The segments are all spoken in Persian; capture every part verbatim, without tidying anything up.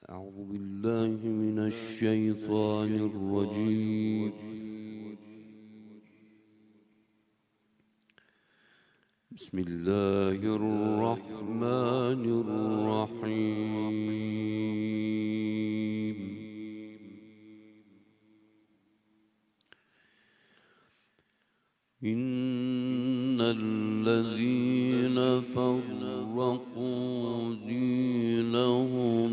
أعوذ بالله من الشيطان الرجيم. بسم الله الرحمن الرحيم. إن الذين فرقوا دينهم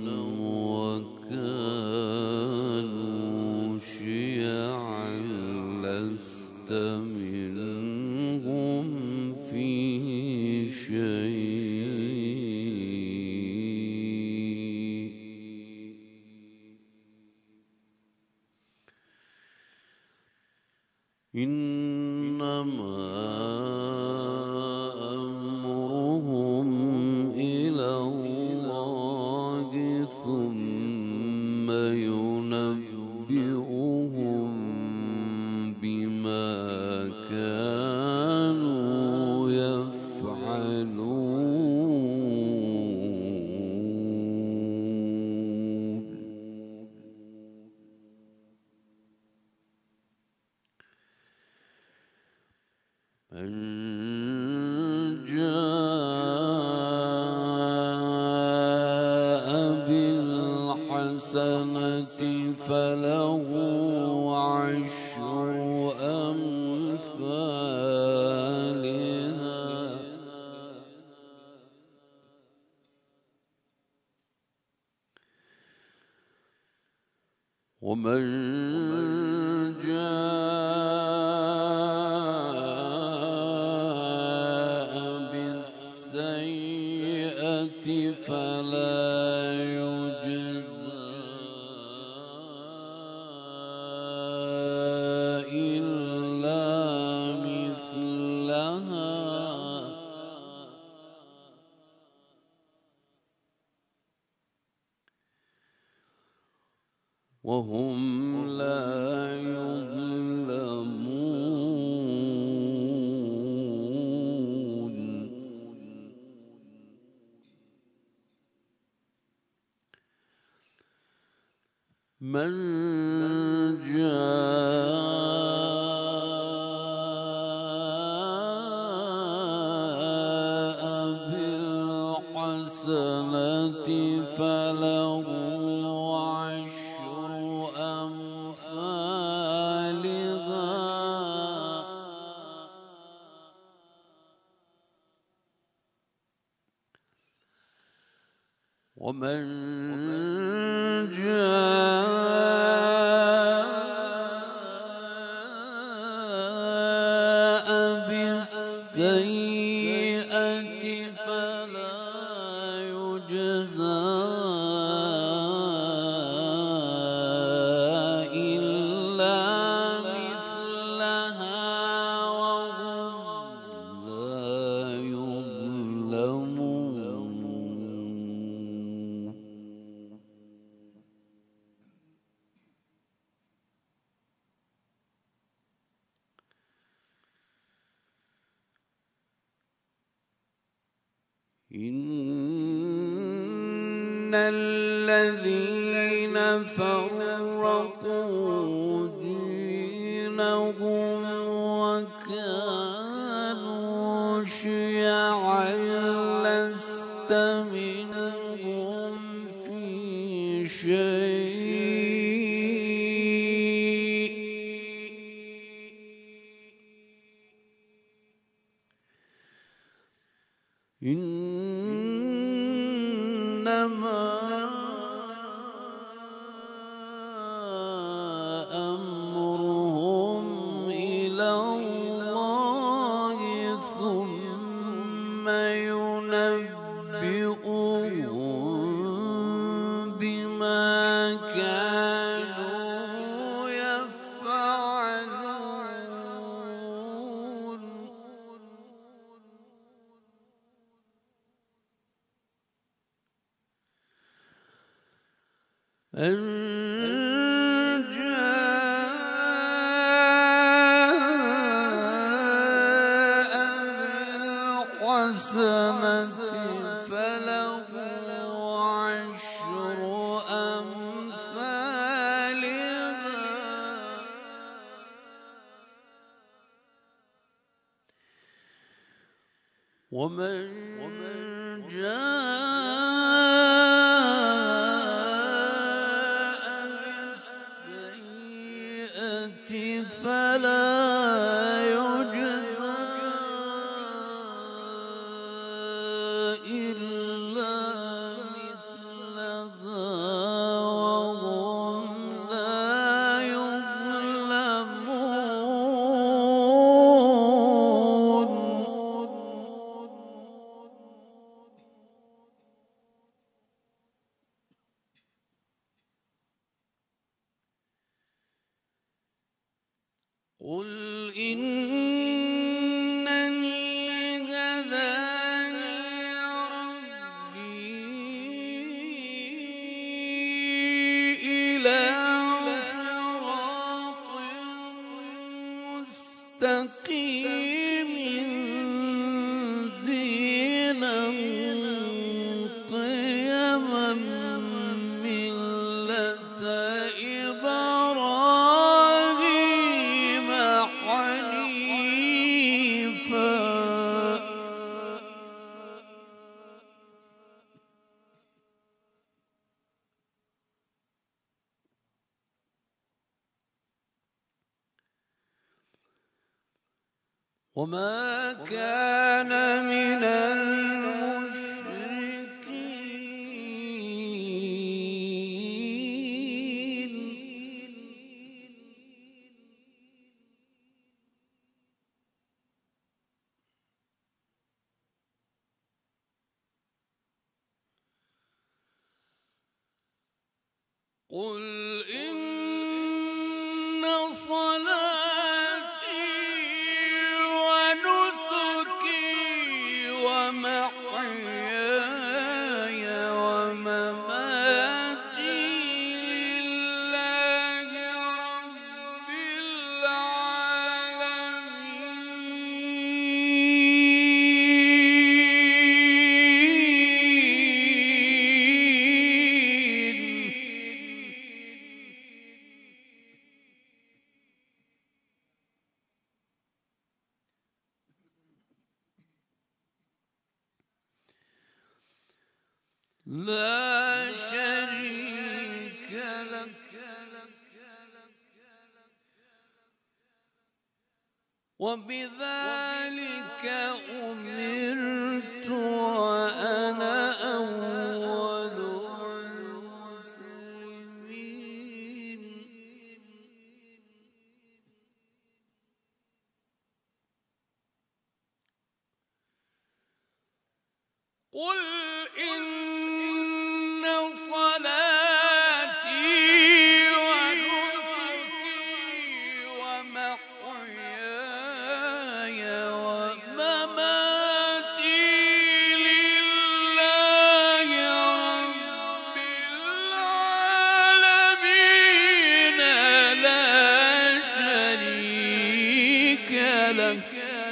وكانوا شيعا لست منهم في شيء إنما أمرهم إلى الله ثم ينبئهم بما كانوا يفعلون. من جاء بالحسنة فله عشر أمثالها ومن جاء بالسيئة فلا يجزى إلا مثلها وهم لا يظلمون. من جاء بالحسنة فله عشر أمثالها ومن جاء بالسيئة فلا يجزى إلا مثلها وهم لا يظلمون. إن الذين فرقوا دينهم وكانوا شيعا لست منهم في شيء إنما أمرهم إلى الله ثم ينبئهم بما كانوا يفعلون. من جاء بالحسنة فله عشر ومن جاء بالسيئة فلا يجزى إلا مثلها وهم لا يظلمون. قل إنني هداني ربي إلى صراط مستقيم دينا قيما ملة إبراهيم حنيفا. وما كان من المشركين. قل إن صلاتي ونسكي ومحياي ومماتي لله رب لا شريك لك وبذلك أمرت وأنا أول المسلمين. قل إن صلاتي ونسكي ومحياي ومماتي لله رب العالمين لا شريك لك.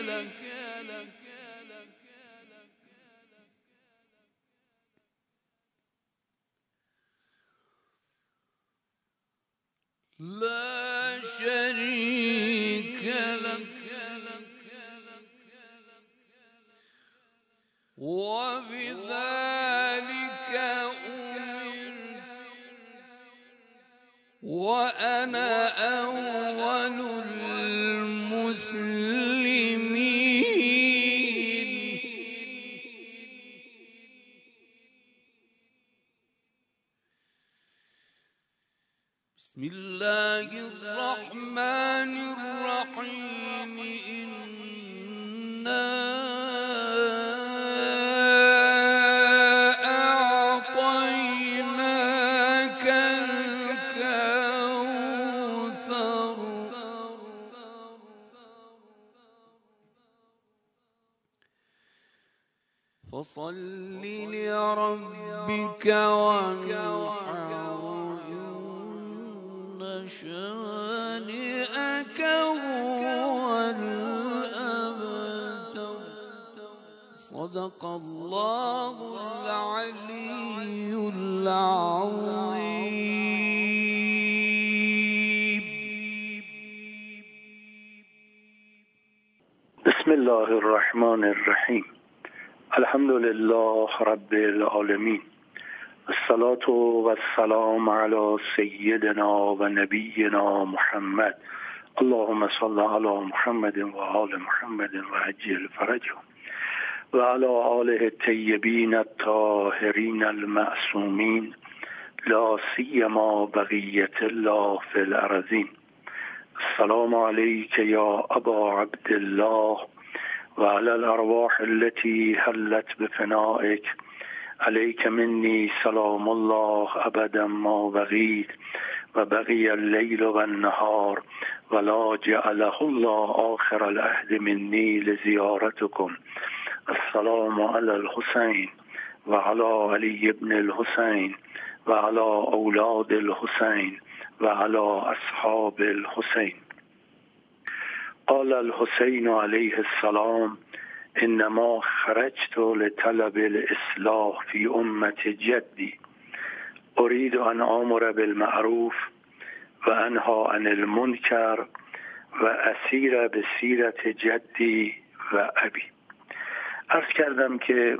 لا شريك لك وبذلك أمرت وأنا أول المسلمين. بسم الله الرحمن الرحيم. إنا أعطيناك الكوثر فصل لربك وانحر شانئك هو الأبتر. صدق الله العلي العظيم. بسم الله الرحمن الرحیم. الحمد لله رب العالمين، الصلاة والسلام على سيدنا و نبينا محمد. اللهم صل على محمد و آل محمد و عجل فرجهم و على آله الطیبین الطاهرین المعصومین، لا سیما بقیة الله فی الارضین. السلام علیک یا ابا عبدالله و علی الارواح التي حلت بفنائك، عليك مني سلام الله ابدا ما بقيت و بقي الليل و النهار ولا جعله الله آخر العهد مني لزيارتكم. السلام على الحسين و على علي بن الحسين و على اولاد الحسين و على اصحاب الحسين. قال الحسين عليه السلام: انما خرجت لطلب الاصلاح في امة جدي، اريد ان امر بالمعروف و انهى عن المنکر و اسیر بسیرت جدی و ابی. عرض کردم که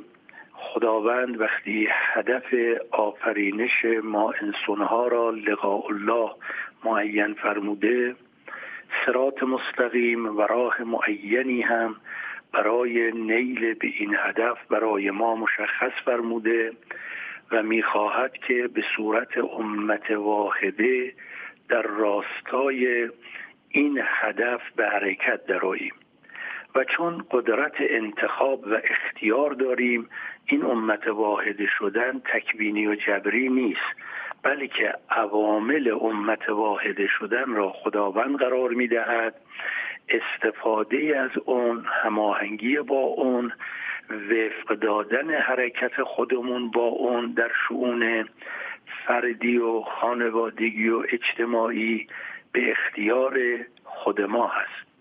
خداوند وقتی هدف آفرینش ما انسانها را لقاء الله معین فرموده، صراط مستقیم و راه معینی هم برای نیل به این هدف برای ما مشخص فرموده و می‌خواهد که به صورت امت واحده در راستای این هدف به حرکت درآییم و چون قدرت انتخاب و اختیار داریم، این امت واحده شدن تکوینی و جبری نیست، بلکه عوامل امت واحده شدن را خداوند قرار می‌دهد. استفاده از اون، هماهنگی با اون، وفق دادن حرکت خودمون با اون در شؤون فردی و خانوادگی و اجتماعی به اختیار خود ما هست.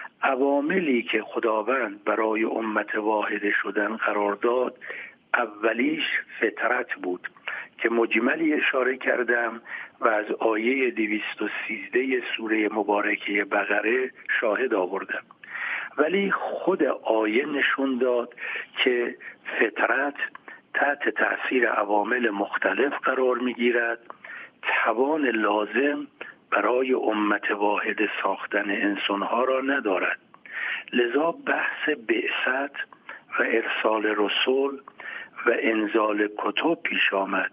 عواملی که خداوند برای امت واحده شدن قرار داد، اولیش فطرت بود که مجملی اشاره کردم و از آیه دویست و سیزده سوره مبارکه بقره شاهد آوردم. ولی خود آیه نشون داد که فطرت تحت تأثیر عوامل مختلف قرار می‌گیرد، توان لازم برای امت واحد ساختن انسانها را ندارد. لذا بحث بعثت و ارسال رسول و انزال کتب پیش آمد.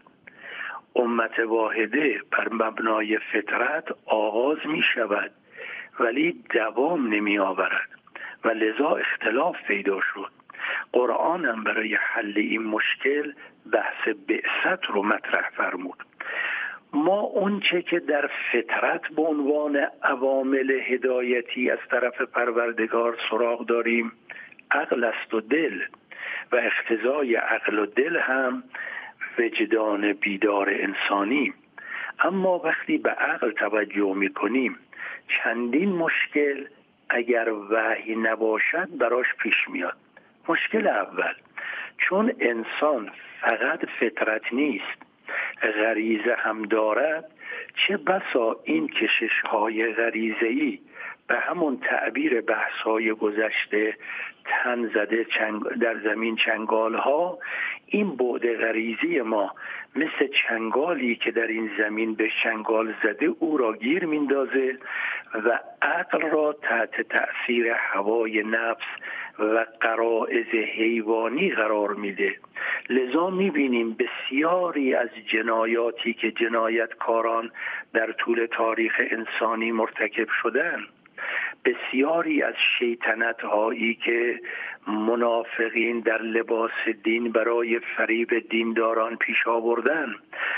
امت واحده بر مبنای فطرت آغاز می شود ولی دوام نمی آورد و لذا اختلاف پیدا شد. قرآن هم برای حل این مشکل بحث بعثت رو مطرح فرمود. ما اونچه که در فطرت به عنوان عوامل هدایتی از طرف پروردگار سراغ داریم عقل است و دل، و اقتضای عقل و دل هم وجدان بیدار انسانی. اما وقتی به عقل توجه میکنیم، چندین مشکل اگر وحی نباشد براش پیش میاد. مشکل اول، چون انسان فقط فطرت نیست، غریزه هم دارد، چه بسا این کشش‌های غریزه‌ای به همون تعبیر بحث‌های گذشته تن زده چنگ در زمین چنگال‌ها، این بعد غریزی ما مثل چنگالی که در این زمین به چنگال زده او را گیر میندازه و عقل را تحت تأثیر هوای نفس و غرایز حیوانی قرار میده. لذا میبینیم بسیاری از جنایاتی که جنایتکاران در طول تاریخ انسانی مرتکب شدن، بسیاری از شیطنت هایی که منافقین در لباس دین برای فریب دینداران پیش آوردن،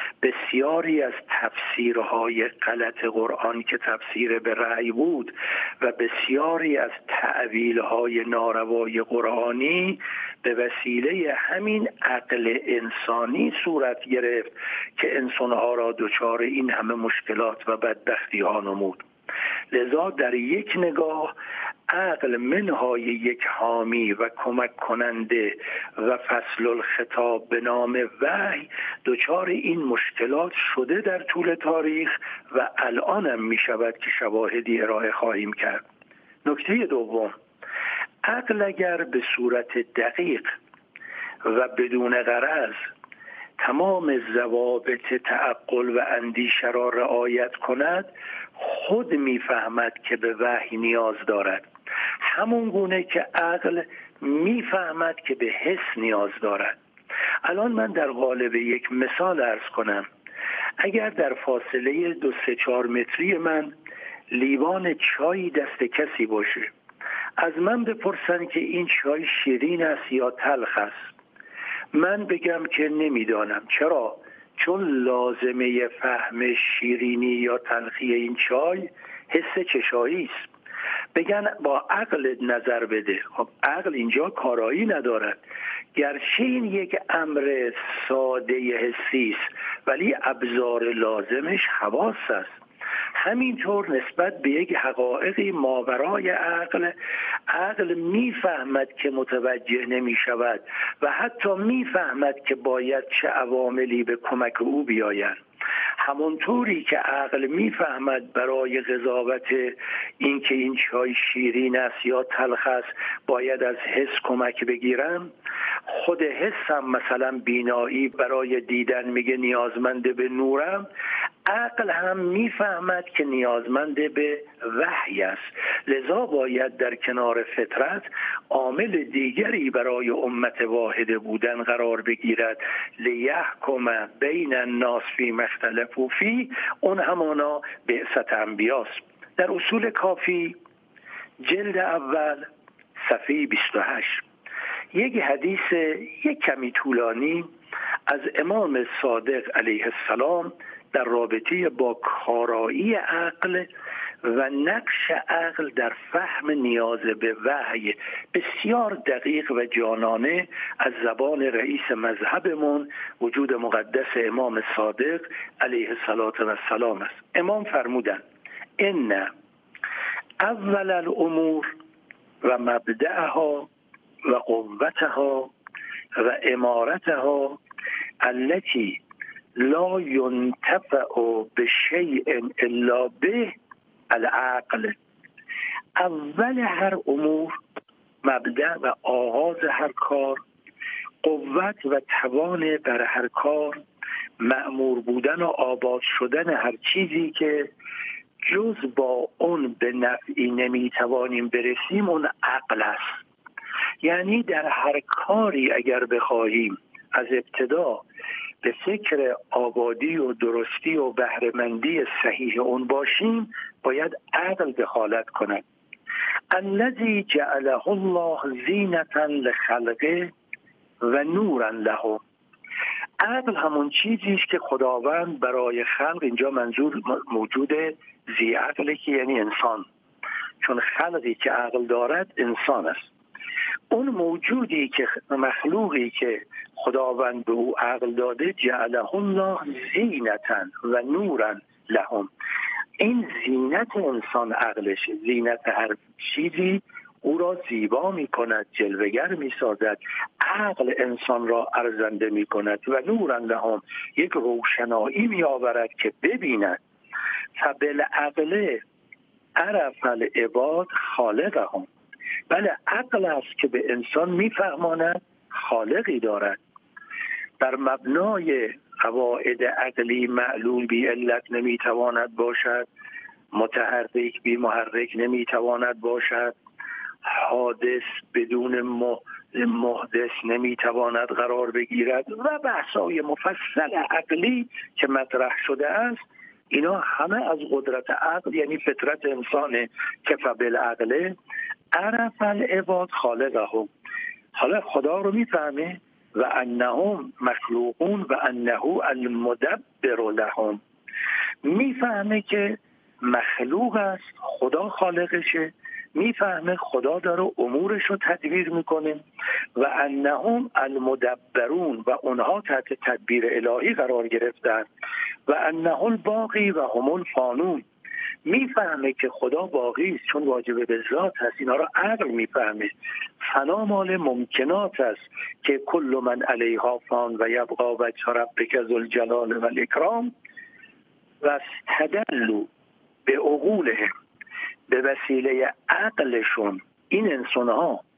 بسیاری از تفسیرهای غلط قرآن که تفسیر به رأی بود و بسیاری از تأویلهای ناروای قرآنی به وسیله همین عقل انسانی صورت گرفت که انسانها را دچار این همه مشکلات و بدبختی ها نمود. لذا در یک نگاه عقل منهای یک حامی و کمک کننده و فصل الخطاب به نام وحی دچار این مشکلات شده در طول تاریخ و الان هم می شود که شواهدی ارائه خواهیم کرد. نکته دوم، عقل اگر به صورت دقیق و بدون غرض تمام ضوابط تعقل و اندیشه را رعایت کند، خود میفهمد که به وحی نیاز دارد، همون گونه که عقل میفهمد که به حس نیاز دارد. الان من در قالب یک مثال عرض کنم. اگر در فاصله دو سه چهار متری من لیوان چای دست کسی باشه، از من بپرسن که این چای شیرین است یا تلخ است، من بگم که نمیدانم. چرا؟ چون لازمه فهم شیرینی یا تلخی این چای حس چشایی است. بگن با عقل نظر بده، خب عقل اینجا کارایی ندارد، گرچه این یک امر ساده حسی است ولی ابزار لازمش حواس است. همینطور نسبت به یک حقایقی ماورای عقل، عقل میفهمد که متوجه نمی شود و حتی میفهمد که باید چه عواملی به کمک او بیایند. همونطوری که عقل میفهمد برای قضاوت این که این چای شیرین است یا تلخ است باید از حس کمک بگیرم، خود حس هم مثلا بینایی برای دیدن میگه نیازمند به نورم، عقل هم میفهمد که نیازمند به وحی است. لذا باید در کنار فطرت عامل دیگری برای امت واحده بودن قرار بگیرد، لیحکم بین الناس فیما اختلفوا فیه، اون همانا بعثت انبیاست. در اصول کافی جلد اول صفحه بیست و هشت یک حدیث یک کمی طولانی از امام صادق علیه السلام در رابطه با کارایی عقل و نقش عقل در فهم نیاز به وحی بسیار دقیق و جانانه از زبان رئیس مذهبمون وجود مقدس امام صادق علیه السلام است. امام فرمودند ان اول الامور و مبدأها و قوتها و امارتها التي لا ينتفع بشيء الا به العقل. اول هر امور، مبدأ و آغاز هر کار، قوت و توان بر هر کار، مأمور بودن و آباد شدن هر چیزی که جز با اون به نفعی نمیتوانیم برسیم، اون عقل است. یعنی در هر کاری اگر بخواهیم از ابتدا به فکر آبادی و درستی و بهره‌مندی صحیح اون باشیم، باید عقل دخالت کند. الذی جعله الله زینة لخلقه و نورا له. عقل همون چیزی است که خداوند برای خلق، اینجا منظور موجود ذی عقلی که یعنی انسان، چون خلقی که عقل دارد انسان است. اون موجودی که مخلوقی که خداوند به او عقل داده، جعله الله زینة و نورا لهم. این زینت انسان عقلشه. زینت هر چیزی او را زیبا می کند، جلوگر می سازد. عقل انسان را ارزنده می کند و نورا لهم، یک روشنایی می آورد که ببیند. فبالعقل عرف العباد خالقهم. بله، عقل است که به انسان میفهماند خالقی دارد. در مبنای قواعد عقلی معلول بی علت نمیتواند باشد، متحرک بی محرک نمیتواند باشد، حادث بدون محدث نمیتواند قرار بگیرد و بحثای مفصل عقلی که مطرح شده است، اینا همه از قدرت عقل، یعنی فطرت انسانه که فبالعقل عرف العباد خالقهم. حالا خدا رو میفهمه و انهم مخلوقون و انه المدبر لهم. میفهمه که مخلوق است، خدا خالقشه، میفهمه خدا داره امورش رو تدبیر میکنه و انهم المدبرون و اونها تحت تدبیر الهی قرار گرفتن و انه الباقی و هم الفانون. میفهمه که خدا باقی است چون واجب به ذات هست، اینا رو عقل میفهمه. فنا مال ممکنات است که کل من علیها فان و یبقی وجه ربک ذوالجلال و الاکرام و استدلوا به عقولهم. به وسیله عقلشون این انسان‌ها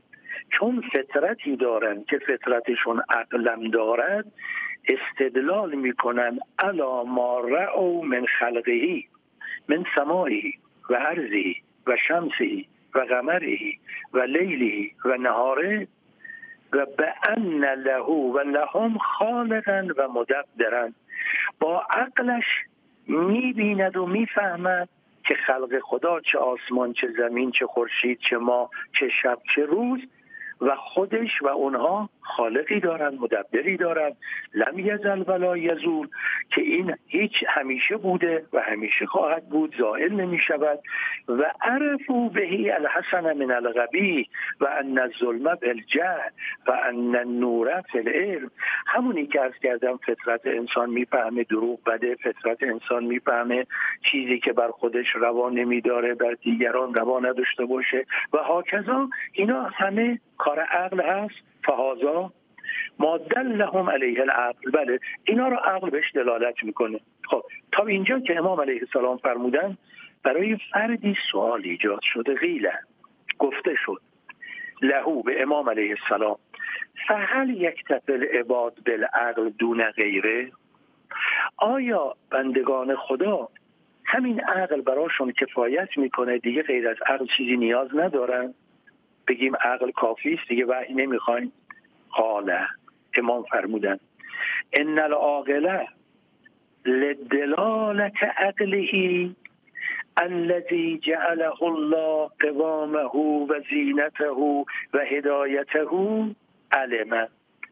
چون فطرتی دارن که فطرتشون عقلم دارد، استدلال میکنن علی ما رأوا من خلقه من سمائه و ارضه و شمسه و قمره و لیله و نهاره و بأن له و لهم خالقا و مدبرا. با عقلش میبیند و میفهمد که خلق خدا، چه آسمان چه زمین چه خورشید چه ماه چه شب چه روز، و خودش و اونها خالقی دارن، مدبری دارن، لم یزل ولا یزول، که این هیچ همیشه بوده و همیشه خواهد بود، زائل نمی شود. و عرفوا بهی الحسن من الغبی و ان الظلم بالجهل و ان النور فی العلم. همونی که عرض کردم فطرت انسان میفهمه دروغ بده، فطرت انسان میفهمه چیزی که بر خودش روا نمیداره بر دیگران روا نداشته باشه و هاکذا. اینا همه کار عقل هست. فهذا ما دلهم علیه العقل. بله، اینا رو عقل بهش دلالت میکنه. خب تا اینجا که امام علیه السلام فرمودن، برای فردی سوال ایجاد شده. قیله، گفته شد، لهو به امام علیه السلام، فهل یکتفی العباد بالعقل دون غیره؟ آیا بندگان خدا همین عقل براشون کفایت میکنه، دیگه غیر از عقل چیزی نیاز ندارن؟ بگیم عقل کافی است دیگه وحی نمیخوایم؟ قال، امام فرمودن ان العاقل لدلالت عقله الذي جعله الله قوامه و زینته و هدایته علم.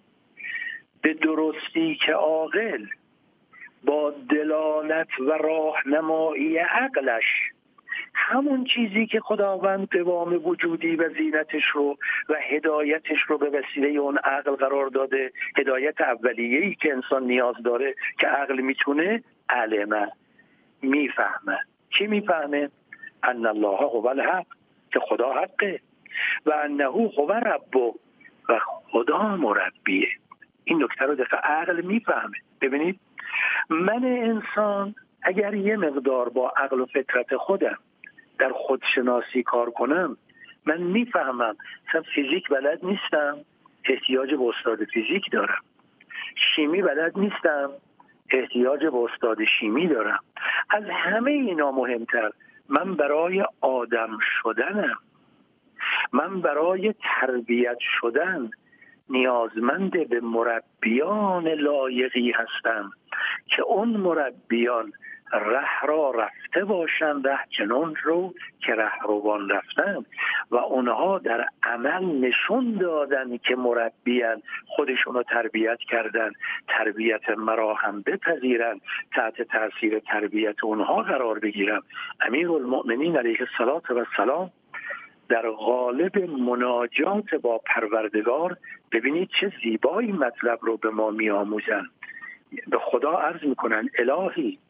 به درستی که عاقل با دلالت و راهنمایی عقلش همون چیزی که خداوند قوام وجودی و زینتش رو و هدایتش رو به وسیله اون عقل قرار داده، هدایت اولیه‌ای که انسان نیاز داره که عقل میتونه، علمه، میفهمه. چی میفهمه؟ ان الله هو الحق، که خدا حقه، و انه هو رب، و خدا مربیه. این نکته رو دقیق عقل میفهمه. ببینید، من انسان اگر یه مقدار با عقل و فطرت خودم در خودشناسی کار کنم، من میفهمم مثلا فیزیک بلد نیستم، احتیاج به استاد فیزیک دارم. شیمی بلد نیستم، احتیاج به استاد شیمی دارم. از همه اینا مهمتر، من برای آدم شدنم، من برای تربیت شدن نیازمند به مربیان لایقی هستم که اون مربیان ره را رفته باشند، ره چنان رو که ره روان رفتن، و اونها در عمل نشون دادن که مربیان، خودشون رو تربیت کردن، تربیت مرا هم بپذیرن، تحت تاثیر تربیت اونها قرار بگیرن. امیرالمؤمنین علیه السلام در قالب مناجات با پروردگار، ببینید چه زیبایی مطلب رو به ما می آموزن. به خدا عرض میکنن الهی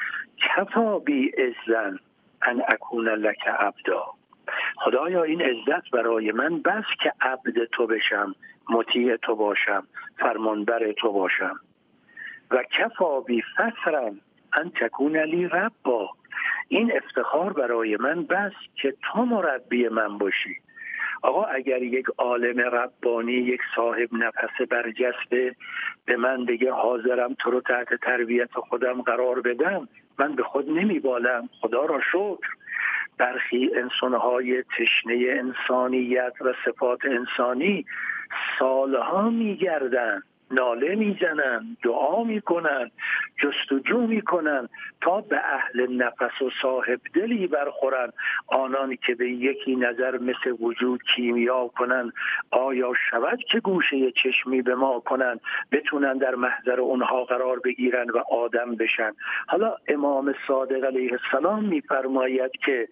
کفا بی عزن ان اکون لک عبدا. خدایا این عزت برای من بس که عبد تو بشم، مطیع تو باشم، فرمانبر تو باشم. و کفا بی فخرن ان تکون لی ربا. این افتخار برای من بس که تو مربی من باشی. آقا اگر یک عالم ربانی، یک صاحب نفس برجسته به من بگه حاضرم تو رو تحت تربیت خودم قرار بدم، من به خود نمیبالم. خدا را شکر. برخی انسانهای تشنه انسانیت و صفات انسانی سالها میگردن، ناله میزنن، دعا میکنن، جستجو میکنن تا به اهل نفس و صاحب دلی برخورن، آنان که به یکی نظر مثل وجود کیمیا کنن، آیا شود که گوشه چشمی به ما کنن، بتونن در محضر اونها قرار بگیرن و آدم بشن. حالا امام صادق علیه السلام میفرماید که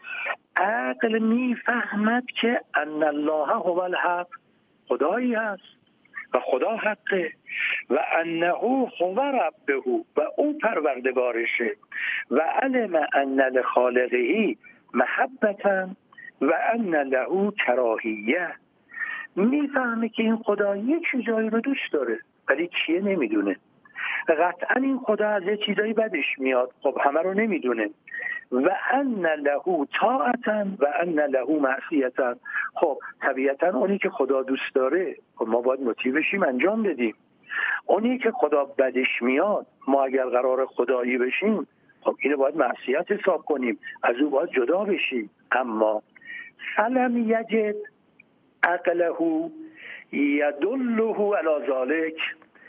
عقل میفهمد که ان الله هو الحق، خدایی هست و خدا حقه، و انه هو ربه، و او پروردگارشه، و علم ان لخالقه محبتا و ان له کراهیه. میفهمه که این خدا یک چیزایی رو دوست داره ولی چیه نمیدونه. قطعا این خدا از یه چیزایی بدش میاد، خب همه رو نمیدونه، و ان له طاعتا و ان له معصیتا. خب طبیعتا اونی که خدا دوست داره ما باید مطیع بشیم، انجام بدیم. اونی که خدا بدش میاد ما اگر قرار خدایی بشیم خب اینو باید معصیت حساب کنیم، از او باید جدا بشیم. اما فلم یجد عقله یدله علی ذلک،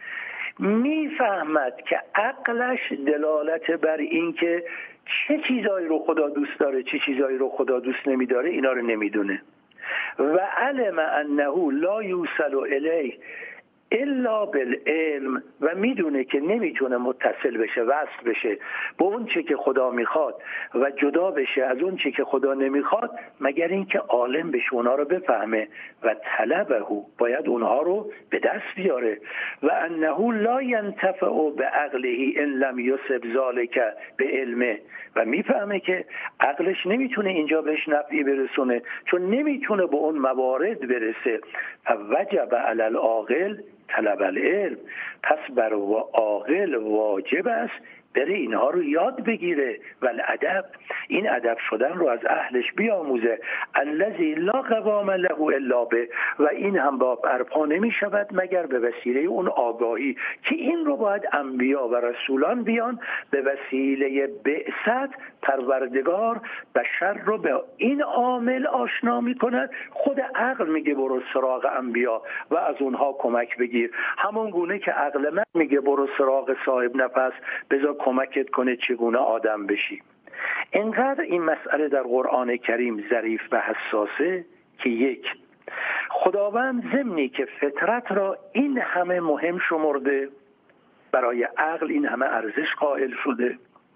میفهمد که عقلش دلالت بر این که چه چیزایی رو خدا دوست داره چه چیزایی رو خدا دوست نمیداره اینا رو نمیدونه. و علم انه لا یوصل الیه الا بالعلم، و میدونه که نمیتونه متصل بشه، وصل بشه به اون چه که خدا میخواد و جدا بشه از اون چه که خدا نمیخواد مگر اینکه عالم بشه اونها رو بفهمه و طلبه باید اونها رو به دست بیاره. و انه لا ینتفع بعقله ان لم یصب ذلک به علمه، و میفهمه که عقلش نمیتونه اینجا بهش نفعی برسونه چون نمیتونه به اون موارد برسه. فوجب علی العاقل طلب العلم، پس بر عاقل واجب است بره اینها رو یاد بگیره و الادب، این ادب شدن رو از اهلش بیاموزه. الذی لا قوام له الا به، و این هم با برپا نمی شود مگر به وسیله اون آگاهی که این رو باید انبیا و رسولان بیان به وسیله بعثت پروردگار بشر رو به این عامل آشنا می کند. خود عقل میگه برو سراغ انبیا و از اونها کمک بگیر، همون گونه که عقل من میگه برو سراغ صاحب نفس بذار کمکت کنه چگونه آدم بشی. اینقدر این مسئله در قرآن کریم ظریف و حساسه که یک، خداوند ضمنی که فطرت را این همه مهم شمرده، برای عقل این همه ارزش قائل شده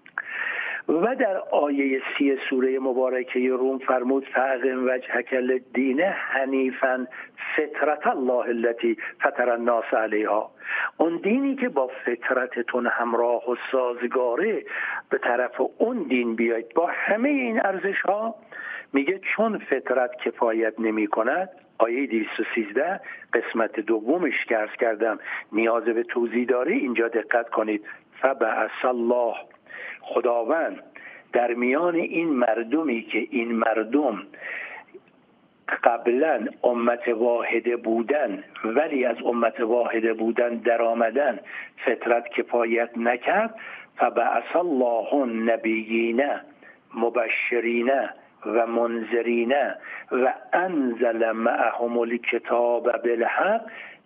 و در آیه سی سوره مبارکه روم فرمود فاقم وجهک للدین حنیفا فطرت الله التي فطر الناس علیها، اون دینی که با فطرتتون همراه و سازگاره به طرف اون دین بیاید با همه این ارزش ها. میگه چون فطرت کفایت نمی کند، آیه دویست و سیزده قسمت دومش که عرض کردم نیاز به توضیح داره، اینجا دقت کنید. فبعث الله، خداوند در میان این مردمی که این مردم قبلا امت واحده بودن ولی از امت واحده بودن در آمدن فطرت کفایت نکرد، فبعث الله النبیین مبشرین و منذرین و انزل معهم الکتاب بالحق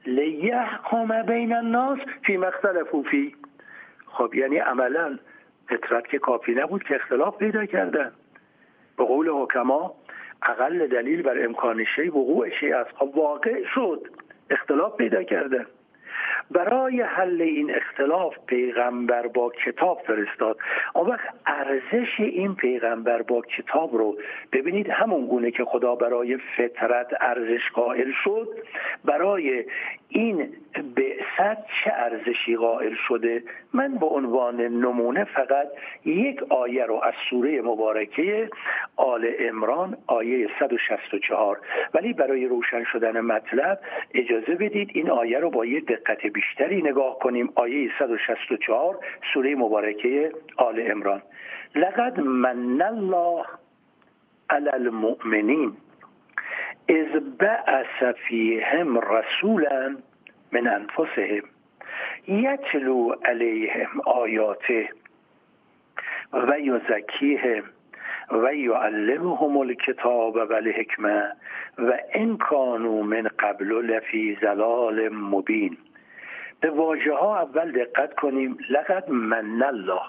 لیحکم بین الناس فیما اختلفوا فیه. خب یعنی عملا فطرت که کافی نبود که اختلاف پیدا کردن. به قول حکما اقل دلیل بر امکان شیء وقوع شیء است. واقع شد، اختلاف پیدا کردن. برای حل این اختلاف پیغمبر با کتاب فرستاد. اون وقت ارزش این پیغمبر با کتاب رو ببینید، همون گونه که خدا برای فطرت ارزش قائل شد، برای این بعثت چه ارزشی قائل شده. من به عنوان نمونه فقط یک آیه رو از سوره مبارکه آل عمران آیه صد و شصت و چهار، ولی برای روشن شدن مطلب اجازه بدید این آیه رو با یه دقت بیشتری نگاه کنیم. آیه صد و شصت و چهار سوره مبارکه آل عمران: لقد من الله علی المؤمنین اذ بعث فیهم رسولا من انفسهم یتلو علیهم آیاته و یزکیهم و یعلمهم الکتاب و الحکمه و ان کانوا من قبل لفی ضلال مبین. به واژه ها اول دقت کنیم. لقد من الله،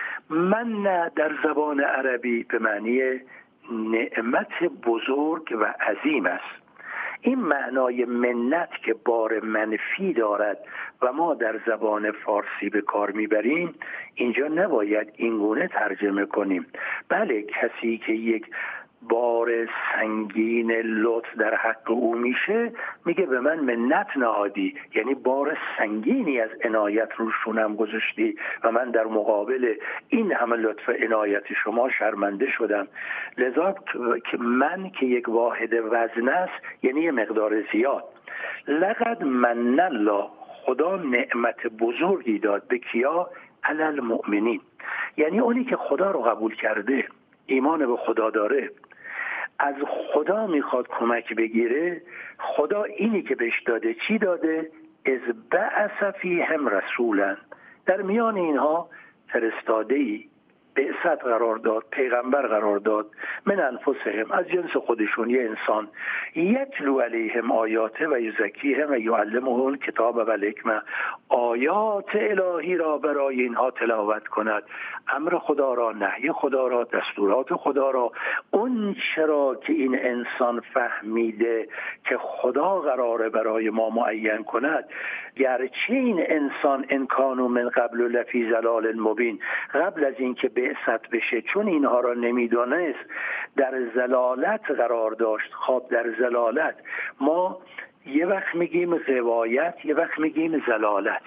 من در زبان عربی به معنی نعمت بزرگ و عظیم است. این معنای منت که بار منفی دارد و ما در زبان فارسی به کار میبریم، اینجا نباید اینگونه ترجمه کنیم. بله، کسی که یک بار سنگین لطف در حق او میشه میگه به من منت نهادی، یعنی بار سنگینی از عنایت روشونم گذاشتی و من در مقابل این همه لطف عنایت شما شرمنده شدم. لذا که من که یک واحد وزن است یعنی یه مقدار زیاد. لقد من الله، خدا نعمت بزرگی داد به کیا؟ علی المؤمنین، یعنی اونی که خدا رو قبول کرده ایمان به خدا داره، از خدا میخواد کمک بگیره، خدا اینی که بهش داده چی داده؟ از بعث فیهم رسولا، در میان اینها فرستاده‌ای بعثت قرار داد، پیغمبر قرار داد، من انفسهم، از جنس خودشون، یه انسان، یتلو علیهم آیاته و یزکیهم و یعلمهم الکتاب و الحکمه، آیات الهی را برای اینها تلاوت کند، امر خدا را، نهی خدا را، دستورات خدا را، اون چرا که این انسان فهمیده که خدا قراره برای ما معین کند. گرچه این انسان انکانو من قبل لفی ضلال مبین، قبل از این که بعثت بشه چون اینها را نمیدانست در ضلالت قرار داشت. خب در ضلالت ما یه وقت میگیم غوایت، یه وقت میگیم ضلالت.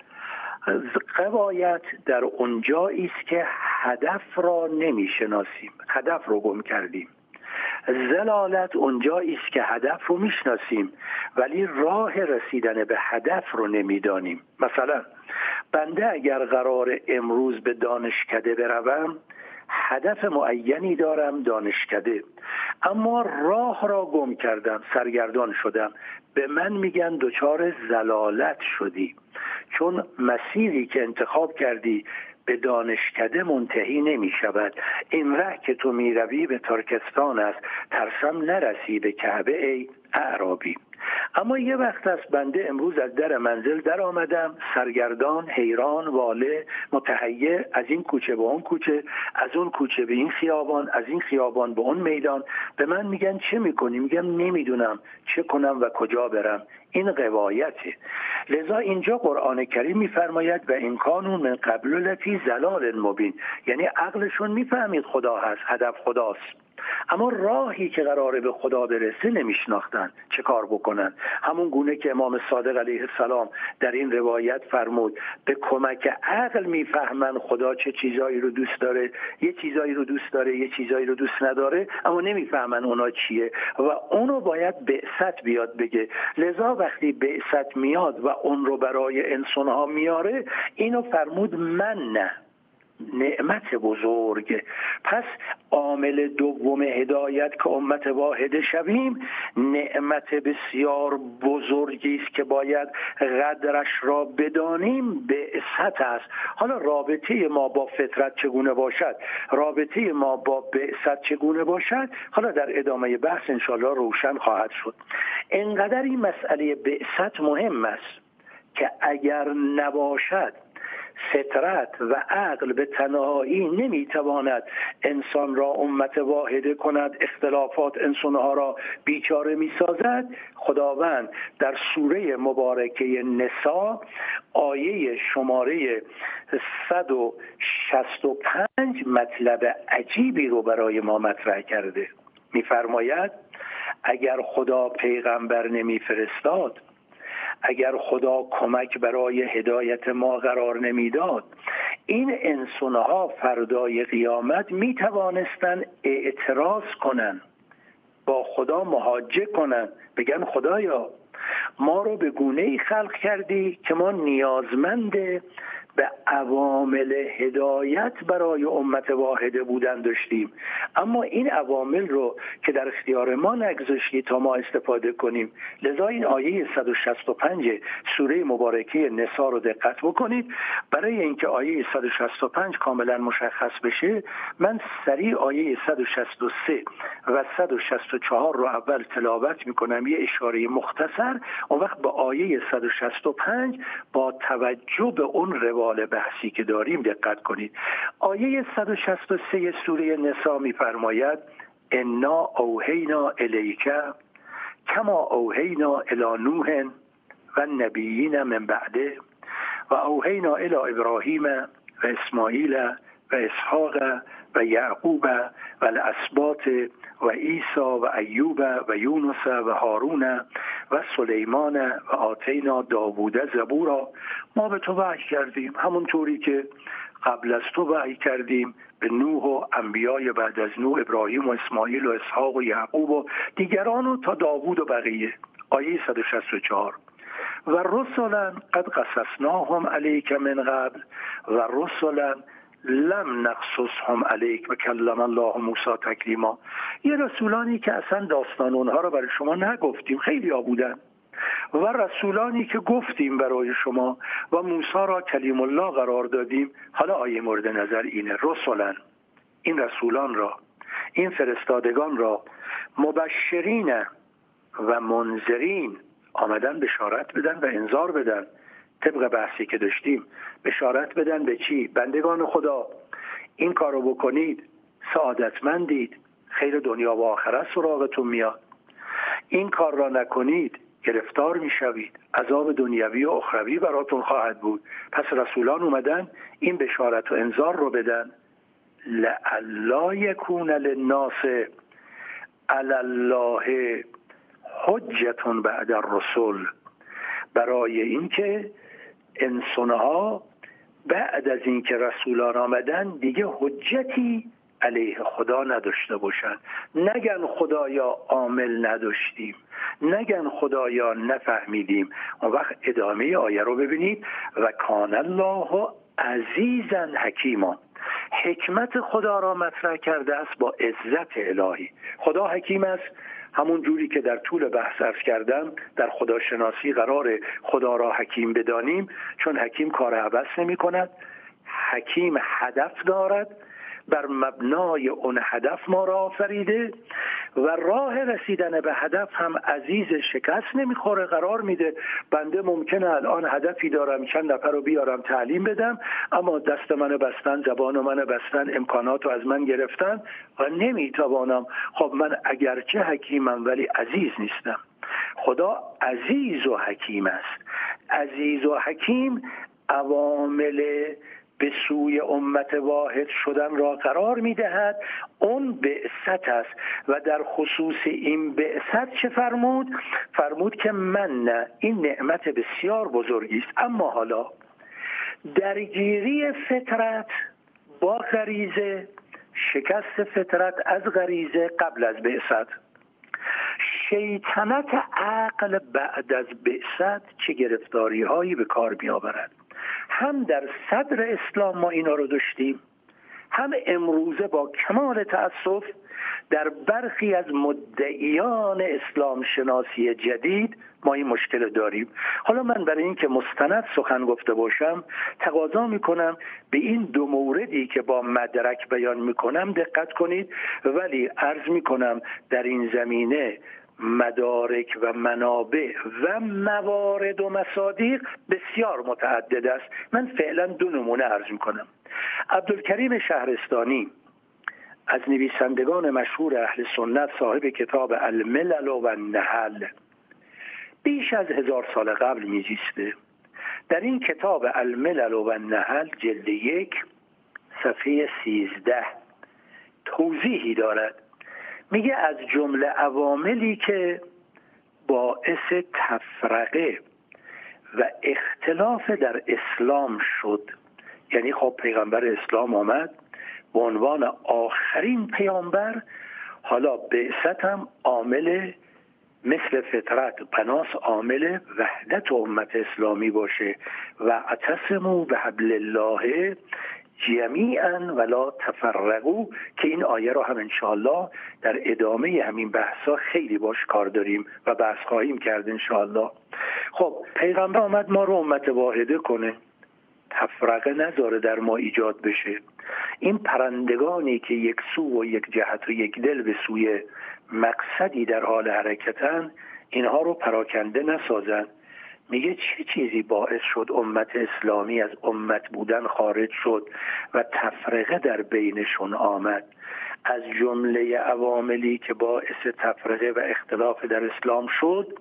غوایت در اونجایی است که هدف را نمیشناسیم، هدف رو گم کردیم. ضلالت اونجایی است که هدف رو میشناسیم ولی راه رسیدن به هدف رو نمیدانیم. مثلا بنده اگر قرار امروز به دانشکده بروم، هدف معینی دارم، دانشکده، اما راه را گم کردم، سرگردان شدم، به من میگن دچار ضلالت شدی، چون مسیری که انتخاب کردی به دانشکده منتهی نمی شود. این ره که تو می روی به ترکستان است، ترسم نرسی به کعبه ای اعرابی. اما یه وقت است بنده امروز از در منزل در آمدم، سرگردان، حیران، واله، متحیر، از این کوچه به اون کوچه، از اون کوچه به این خیابان، از این خیابان به اون میدان. به من میگن چه میکنی؟ میگم نمیدونم چه کنم و کجا برم. این غوایته. لذا اینجا قرآن کریم میفرماید و این کانون من قبل لفی ضلال مبین، یعنی عقلشون میفهمید خدا هست، هدف خداست، اما راهی که قراره به خدا برسه نمیشناختن چه کار بکنن. همون گونه که امام صادق علیه السلام در این روایت فرمود به کمک عقل میفهمن خدا چه چیزایی رو دوست داره، یه چیزایی رو دوست داره، یه چیزایی رو دوست نداره، اما نمیفهمن اونا چیه و اونو باید بعثت بیاد بگه. لذا وقتی بعثت میاد و اون رو برای انسانها میاره، اینو فرمود من نه نعمت بزرگ. پس عامل دوم هدایت که امت واحد شویم، نعمت بسیار بزرگی است که باید قدرش را بدانیم، بعثت است. حالا رابطه ما با فطرت چگونه باشد، رابطه ما با بعثت چگونه باشد، حالا در ادامه بحث انشاءالله روشن خواهد شد. اینقدر این مسئله بعثت مهم است که اگر نباشد فطرت و عقل به تنهایی نمیتواند انسان را امت واحده کند، اختلافات انسانها را بیچاره میسازد. خداوند در سوره مبارکه نساء آیه شماره صد و شصت و پنج مطلب عجیبی رو برای ما مطرح کرده. میفرماید اگر خدا پیغمبر نمیفرستاد، اگر خدا کمک برای هدایت ما قرار نمیداد، این انسانها فردای قیامت می توانستن اعتراض کنن، با خدا محاجه کنن، بگن خدایا ما رو به گونه‌ای خلق کردی که ما نیازمند به عوامل هدایت برای امت واحده بودن داشتیم، اما این عوامل رو که در اختیار ما نگذاشتی تا ما استفاده کنیم. لذا این آیه صد و شصت و پنج سوره مبارکه نساء رو دقت بکنید. برای اینکه آیه صد و شصت و پنج کاملا مشخص بشه، من سریع آیه صد و شصت و سه و صد و شصت و چهار رو اول تلاوت میکنم، یه اشاره مختصر، اون وقت به آیه صد و شصت و پنج با توجه به اون روایت بحثی که داریم دقت کنید. آیه صد و شصت و سه سوره نساء می‌فرماید انا اوحینا الیک کما اوحینا الی نوح و النبیین من بعده و اوحینا الی ابراهیم و اسماعیل و اسحاق و یعقوب و الاسباط و عیسی و ایوب و یونس و هارون و سلیمان و آتینا داوود زبورا. ما به تو وحی کردیم همونطوری که قبل از تو وحی کردیم به نوح و انبیای بعد از نوح، ابراهیم و اسماعیل و اسحاق و یعقوب و دیگران و تا داوود و بقیه. آیه صد و شصت و چهار و رسولا قد قصصناهم علیک من قبل و رسولا لم نقصصهم علیک و کلم الله موسی تکلیما. یه رسولانی که اصلا داستان اونها رو برای شما نگفتیم، خیلی ها بودن، و رسولانی که گفتیم برای شما و موسی را کلیم الله قرار دادیم. حالا آیه مورد نظر اینه، رسولن، این رسولان را، این فرستادگان را، مبشرین و منذرین، آمدن بشارت بدن و انذار بدن. طبق بحثی که داشتیم، بشارت بدن به چی؟ بندگان خدا، این کارو بکنید سعادتمندید، خیر دنیا و آخرت سراغتون میاد، این کار را نکنید گرفتار میشوید، عذاب دنیوی و اخروی براتون خواهد بود. پس رسولان اومدن این بشارت و انذار رو بدن. لعلا یکون للناس علی الله حجة بعد الرسل، برای اینکه انسانها بعد از اینکه رسولان آمدن دیگه حجتی علیه خدا نداشته باشن. نگن خدایا عامل نداشتیم، نگن خدایا نفهمیدیم. اون وقت ادامه آیه رو ببینید، و کان الله عزیزا حکیما. حکمت خدا را مطرح کرده است با عزت الهی. خدا حکیم است، همون جوری که در طول بحث عرض کردم در خداشناسی قرار خدا را حکیم بدانیم، چون حکیم کار عبث نمی کند، حکیم هدف دارد، بر مبنای اون هدف ما را آفریده و راه رسیدن به هدف هم عزیز، شکست نمیخوره، قرار میده. بنده ممکنه الان هدفی دارم، چند نفر رو بیارم تعلیم بدم، اما دست منو بستن، زبان منو بستن، امکانات رو از من گرفتن و نمیتوانم. خب من اگرچه حکیمم ولی عزیز نیستم. خدا عزیز و حکیم است. عزیز و حکیم عوامل به سوی امت واحد شدن را قرار میدهد. اون بعثت است و در خصوص این بعثت چه فرمود؟ فرمود که من نه، این نعمت بسیار بزرگی است. اما حالا درگیری فطرت با غریزه، شکست فطرت از غریزه قبل از بعثت، شیطنت عقل بعد از بعثت چه گرفتاری هایی به کار می آورد. هم در صدر اسلام ما اینا رو داشتیم، هم امروزه با کمال تأسف در برخی از مدعیان اسلام شناسی جدید ما این مشکل داریم. حالا من برای این که مستند سخن گفته باشم تقاضا میکنم به این دو موردی که با مدرک بیان میکنم دقت کنید، ولی عرض میکنم در این زمینه مدارک و منابع و موارد و مصادیق بسیار متعدد است. من فعلا دو نمونه عرض میکنم. عبدالکریم شهرستانی از نویسندگان مشهور اهل سنت، صاحب کتاب الملل و النحل، بیش از هزار سال قبل میزیسته. در این کتاب الملل و النحل جلد یک صفحه سیزده توضیحی دارد. میگه از جمله عواملی که باعث تفرقه و اختلاف در اسلام شد، یعنی خب پیغمبر اسلام آمد به عنوان آخرین پیامبر، حالا بعثت هم عامل مثل فطرت بناس عامل وحدت امت اسلامی باشه و اعتصموا بحبل الله جمیعا ولا تفرقوا، که این آیه رو هم انشاءالله در ادامه همین بحثا خیلی باش کار داریم و بحث خواهیم کرد انشاءالله. خب پیغمبر آمد ما رو امت واحده کنه، تفرقه نذاره در ما ایجاد بشه. این پرندگانی که یک سو و یک جهت و یک دل به سوی مقصدی در حال حرکتن، اینها رو پراکنده نسازن. میگه چه چیزی باعث شد امت اسلامی از امت بودن خارج شد و تفرقه در بینشون آمد؟ از جمله عواملی که باعث تفرقه و اختلاف در اسلام شد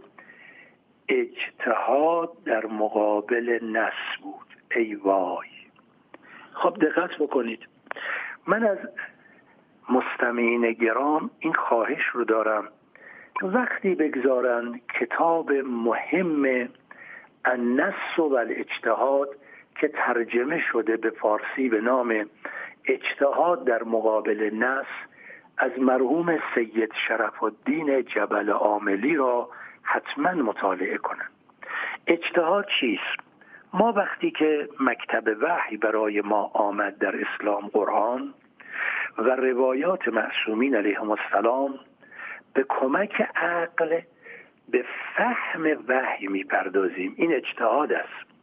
اجتهاد در مقابل نص بود. ای وای. خب دقت بکنید، من از مستمعین گرام این خواهش رو دارم وقتی بگذارن کتاب مهم النص و الاجتهاد که ترجمه شده به فارسی به نام اجتهاد در مقابل نص از مرحوم سید شرف الدین جبل عاملی را حتما مطالعه کنن. اجتهاد چیست؟ ما وقتی که مکتب وحی برای ما آمد در اسلام، قرآن و روایات معصومین علیهم السلام، به کمک عقل به فهم وحی میپردازیم. این اجتهاد است،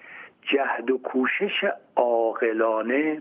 جهد و کوشش عاقلانه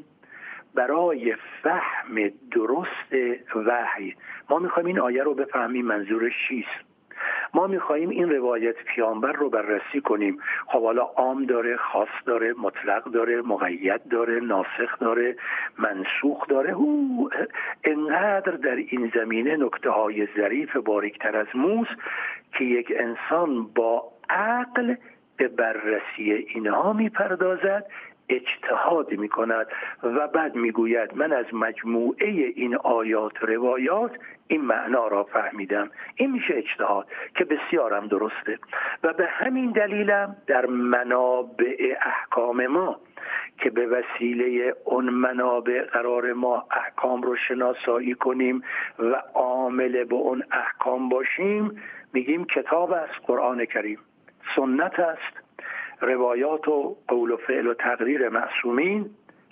برای فهم درست وحی. ما میخوایم این آیه رو بفهمیم منظورش چیست. ما میخواییم این روایت پیامبر رو بررسی کنیم. خب حالا عام داره، خاص داره، مطلق داره، مقید داره، ناسخ داره، منسوخ داره. او انقدر در این زمینه نکته های ظریف باریکتر از موس که یک انسان با عقل به بررسی اینها میپردازد، اجتهاد میکند و بعد میگوید من از مجموعه این آیات روایات این معنا را فهمیدم. این میشه اجتهاد که بسیارم درسته و به همین دلیلم در منابع احکام ما که به وسیله اون منابع قرار ما احکام رو شناسایی کنیم و عامل به اون احکام باشیم، میگیم کتاب است، قرآن کریم، سنت است، روایات و قول و فعل و تقریر معصومین،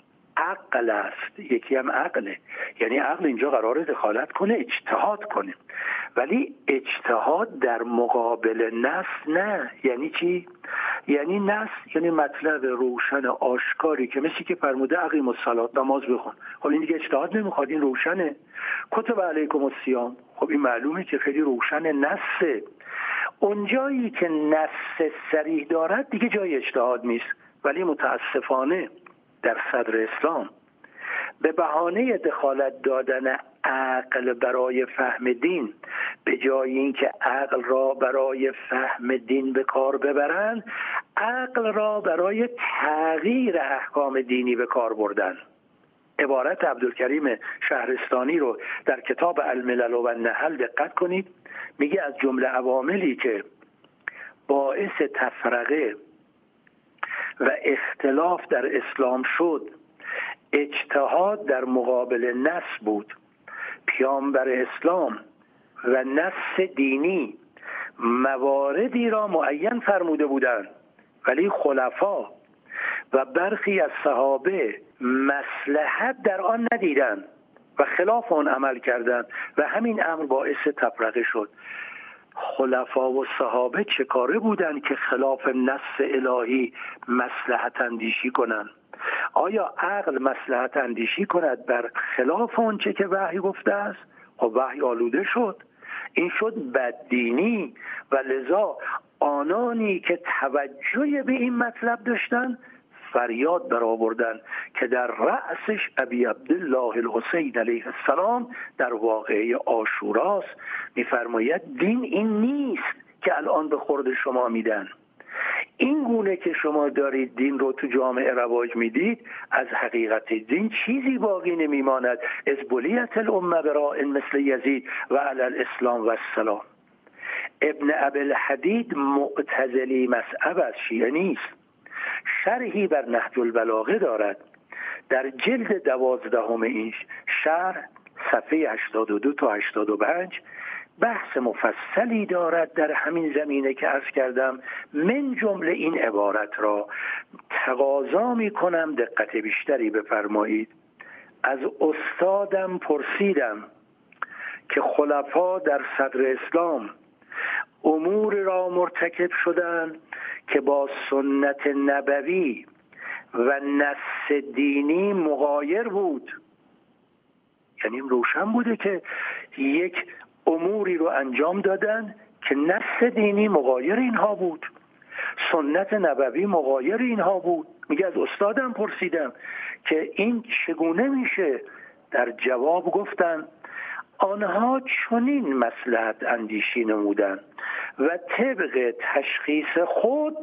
عقل است. یکی هم عقله، یعنی عقل اینجا قراره دخالت کنه، اجتهاد کنه، ولی اجتهاد در مقابل نص نه. یعنی چی؟ یعنی نص یعنی مطلب روشن آشکاری که مثل که فرموده اقیم الصلاة، نماز بخون. خب این دیگه اجتهاد نمیخواد، این روشنه. کتب علیکم الصیام، خب این معلومه که خیلی روشن نصه. اونجایی که نص صریح دارد دیگه جای اجتهاد نیست. ولی متاسفانه در صدر اسلام به بهانه دخالت دادن عقل برای فهم دین، به جای اینکه عقل را برای فهم دین به کار ببرند، عقل را برای تغییر احکام دینی به کار بردن. عبارت عبدالکریم شهرستانی رو در کتاب الملل و النحل دقت کنید. میگه از جمله عواملی که باعث تفرقه و اختلاف در اسلام شد، اجتهاد در مقابل نص بود. پیامبر اسلام و نص دینی مواردی را معین فرموده بودند، ولی خلفا و برخی از صحابه مصلحت در آن ندیدند و خلاف آن عمل کردند و همین امر باعث تفرقه شد. خلفا و صحابه چه کاره بودند که خلاف نص الهی مصلحت اندیشی کنند؟ آیا عقل مصلحت اندیشی کند بر خلاف آنچه که وحی گفته است؟ خب وحی آلوده شد، این شد بددینی. و لذا آنانی که توجه به این مطلب داشتند فریاد برآوردن که در رأسش ابی عبدالله الحسین علیه السلام در واقعه عاشوراست. میفرماید دین این نیست که الان به خورد شما میدن. این گونه که شما دارید دین رو تو جامعه رواج میدید، از حقیقت دین چیزی باقی نمیماند. از بلیت الامه براء مثل یزید و علی الاسلام و السلام. ابن ابی الحدید معتزلی مذهب از شیعه نیست. شرحی بر نهج البلاغه دارد. در جلد دوازدهم این شرح صفحه هشتاد و دو تا هشتاد و پنج بحث مفصلی دارد در همین زمینه که عرض کردم. من جمله این عبارت را تقاضا می کنم دقت بیشتری بفرمایید. از استادم پرسیدم که خلفا در صدر اسلام امور را مرتکب شدند که با سنت نبوی و نص دینی مغایر بود. یعنی روشن بوده که یک اموری رو انجام دادن که نص دینی مغایر اینها بود، سنت نبوی مغایر اینها بود. میگه از استادم پرسیدم که این چگونه میشه؟ در جواب گفتن آنها چنین مصلحت اندیشی نمودن و طبق تشخیص خود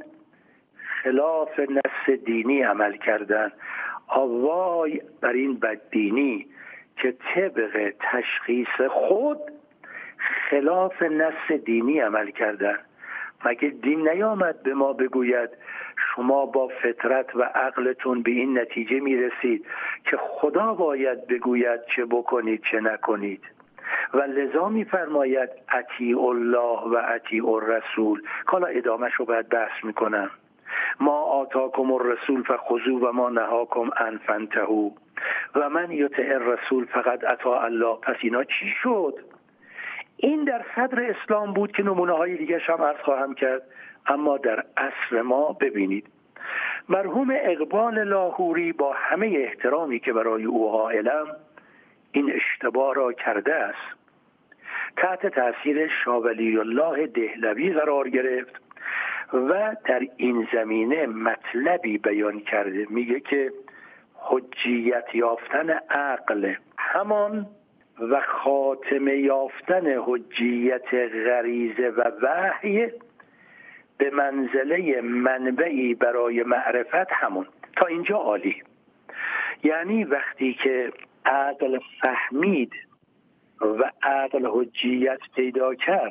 خلاف نص دینی عمل کردن. آوای بر این بددینی که طبق تشخیص خود خلاف نص دینی عمل کردن. مگه دین نیامد به ما بگوید شما با فطرت و عقلتون به این نتیجه میرسید که خدا باید بگوید چه بکنید چه نکنید؟ و لذا میفرماید اطیعوا الله و اطیعوا الرسول. حالا ادامه‌شو باید بحث میکنم. ما آتاکم الرسول فخذوه و ما نهاکم عنه فانتهوا و من یطع الرسول فقد اطاع الله. پس اینا چی شد؟ این در صدر اسلام بود که نمونه های دیگه هم عرض خواهم کرد. اما در عصر ما ببینید مرحوم اقبال لاهوری با همه احترامی که برای او قائلم این اشتباه را کرده است. تحت تاثیر شاه ولی الله دهلوی قرار گرفت و در این زمینه مطلبی بیان کرده. میگه که حجیت یافتن عقل همان و خاتمه یافتن حجیت غریزه و وحی به منزله منبعی برای معرفت همون. تا اینجا عالی. یعنی وقتی که عقل فهمید و عقل حجیت پیدا کرد،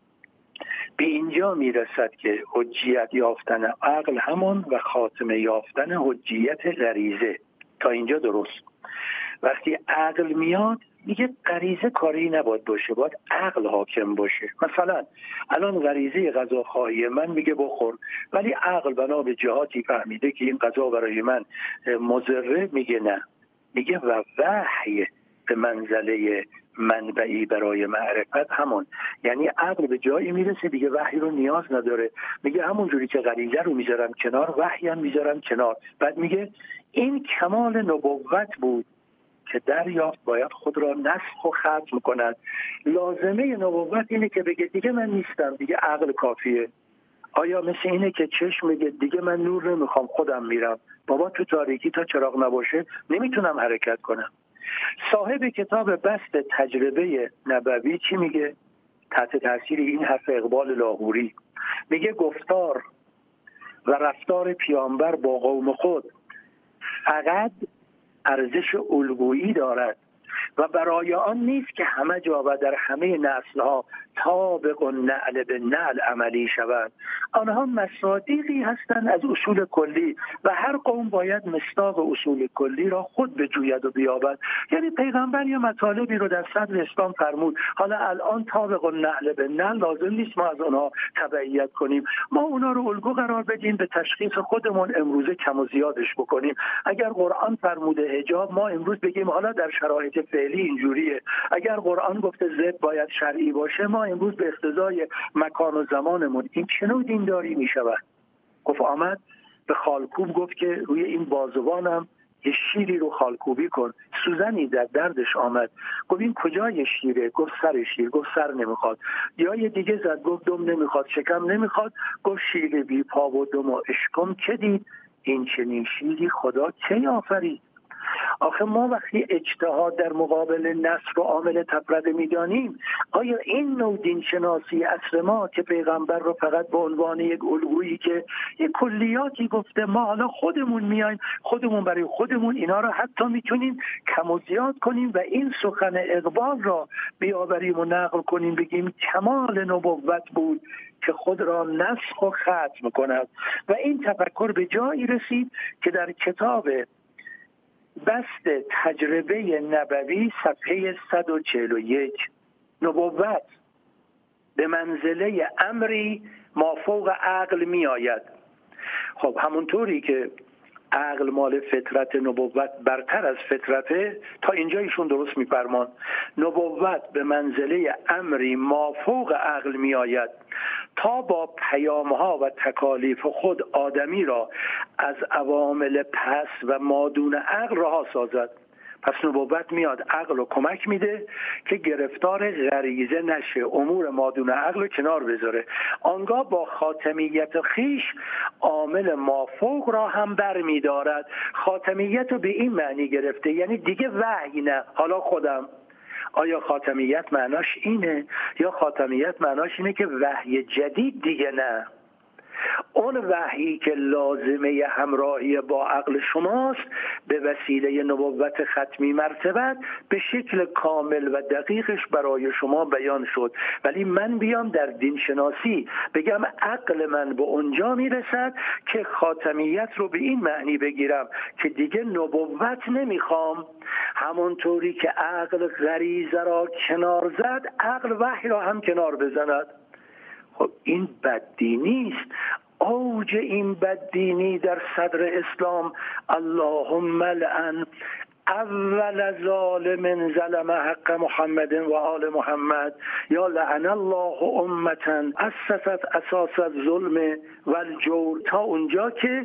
به اینجا میرسد که حجیت یافتن عقل همون و خاتمه یافتن حجیت غریزه. تا اینجا درست. وقتی عقل میاد میگه غریزه کاری نباید باشه، باید عقل حاکم باشه. مثلا الان غریزه غذاخواهی من میگه بخور، ولی عقل بنا به جهاتی فهمیده که این غذا برای من مضره، میگه نه. میگه و وحی به منزله منبعی برای معرفت همون. یعنی عقل به جایی میرسه دیگه وحی رو نیاز نداره. میگه همون جوری که غریزه رو میذارم کنار، وحی هم میذارم کنار. بعد میگه این کمال نبوت بود که دریافت باید خود را نسخ و ختم کند. لازمه نبوت اینه که بگه دیگه من نیستم، دیگه عقل کافیه. آیا مثل اینه که چشم میگه دیگه من نور نمیخوام خودم میرم، بابا تو تاریکی تا چراغ نباشه نمیتونم حرکت کنم. صاحب کتاب بست تجربه نبوی چی میگه؟ تحت تاثیر این حرف اقبال لاهوری میگه گفتار و رفتار پیامبر با قوم خود فقط ارزش الگویی دارد و برای آن نیست که همه جا و در همه نسل‌ها طابق نعل به نعل عملی شود. آنها مصادیقی هستند از اصول کلی و هر قوم باید مصداق اصول کلی را خود بجوید و بیابد. یعنی پیغمبر یه مطالبی رو در صدر اسلام فرمود، حالا الان طابق نعل به نعل لازم نیست ما از آنها تبعیت کنیم، ما اونا رو الگو قرار بدیم، به تشخیص خودمون امروزه کم و زیادش بکنیم. اگر قرآن فرموده حجاب، ما امروز بگیم حالا در شرایط فعلی اینجوریه. اگر قرآن گفته زد باید شرعی باشه، ما امروز به اقتضای مکان و زمانمون این چنو دینداری می شود. گفت آمد به خالکوب گفت که روی این بازوانم یه شیری رو خالکوبی کن. سوزنی در دردش آمد، گفت این کجای شیره؟ گفت سر شیر. گفت سر نمیخواد. یا یه دیگه زد، گفت دم نمیخواد، شکم نمیخواد. گفت شیر بی پا و دم و اشکم که دید، این چنین شیری خدا چه آفرید؟ آخه ما وقتی اجتهاد در مقابل نصر و عامل تفرده میدانیم، آیا این نوع دین شناسی عصر ما که پیغمبر رو فقط به عنوان یک الگویی که یک کلیاتی گفته ما حالا خودمون میایم خودمون برای خودمون اینا رو حتی میتونیم کم و زیاد کنیم و این سخن اقبال را بیاوریم و نقل کنیم، بگیم کمال نبوت بود که خود را نسخ و ختم کند. و این تفکر به جایی رسید که در کتاب بست تجربه نبوی صفحه صد و چهل و یک نبوت به منزله امری مافوق عقل می آید. خب همونطوری که عقل مال فطرت، نبوت برتر از فطرته، تا اینجا ایشون درست می فرمان. نبوت به منزله امری مافوق عقل می آید تا با پیامها و تکالیف خود آدمی را از عوامل پس و مادون عقل رها سازد. پس نبوت میاد عقل رو کمک میده که گرفتار غریزه نشه، امور مادون عقل رو کنار بذاره. آنگاه با خاتمیت خیش عامل مافوق را هم بر میدارد. خاتمیت رو به این معنی گرفته، یعنی دیگه وحی نه، حالا خودم. آیا خاتمیت معناش اینه؟ یا خاتمیت معناش اینه که وحی جدید دیگه نه؟ اون وحی که لازمه همراهی با عقل شماست به وسیله نبوت ختمی مرتبت به شکل کامل و دقیقش برای شما بیان شد. ولی من بیام در دین شناسی بگم عقل من به اونجا میرسد که خاتمیت رو به این معنی بگیرم که دیگه نبوت نمیخوام. همونطوری که عقل غریزه را کنار زد، عقل وحی را هم کنار بزند. خب این بددینی است. اوج این بددینی در صدر اسلام، اللهم لعن اول ظالم ظلم حق محمد و آل محمد، یا لعن الله امتا اسست اساس الظلم و الجور، تا اونجا که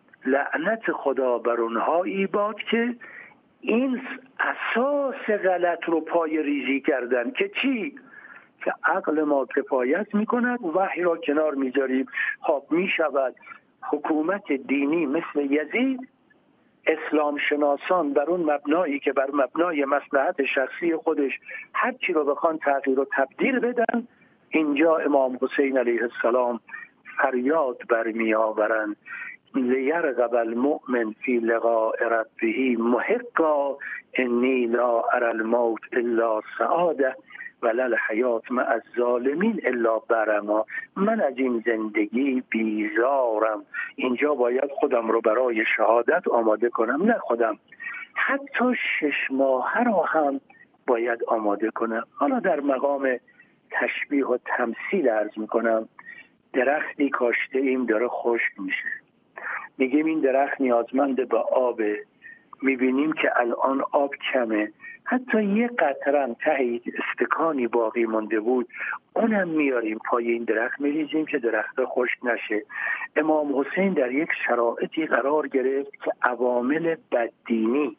لعنت خدا بر اونها ایباد که این اساس غلط رو پای ریزی کردن که چی؟ که عقل ما کفایت میکند، وحی را کنار میذاریم. خب میشود حکومت دینی مثل یزید، اسلام شناسان بر اون مبنایی که بر مبنای مصلحت شخصی خودش هر چی رو بخوان تغییر و تبدیل بدن، اینجا امام حسین علیه السلام فریاد برمی آورند لیرغب المؤمن فی لقاء ربه محقا انی لا اری الموت الا سعاده ولا الحیات مع الظالمین الا برما. من از این زندگی بیزارم، اینجا باید خودم رو برای شهادت آماده کنم، نه خودم حتی شش ماه را هم باید آماده کنم. حالا در مقام تشبیه و تمثیل عرض میکنم، درختی کاشته ایم داره خشک میشه، میگیم این درخت نیازمند به آبه، میبینیم که الان آب کمه، حتی یه قطره ته استکانی باقی مونده بود، اونم میاریم پای این درخت میریزیم که درخت خشک نشه. امام حسین در یک شرایطی قرار گرفت که عوامل بددینی،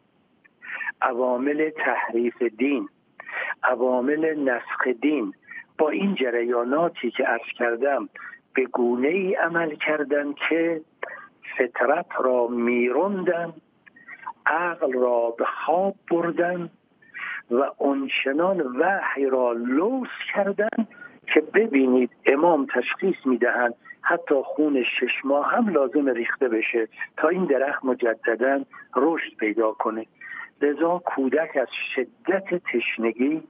عوامل تحریف دین، عوامل نسخ دین با این جریاناتی که عرض کردم به گونه‌ای عمل کردن که فطرت را میروندن، عقل را به خواب بردن و اونچنان وحی را لوث کردن که ببینید امام تشخیص میدهند حتی خون شش ماه هم لازم ریخته بشه تا این درخت مجددا رشد پیدا کنه. لذا کودک از شدت تشنگی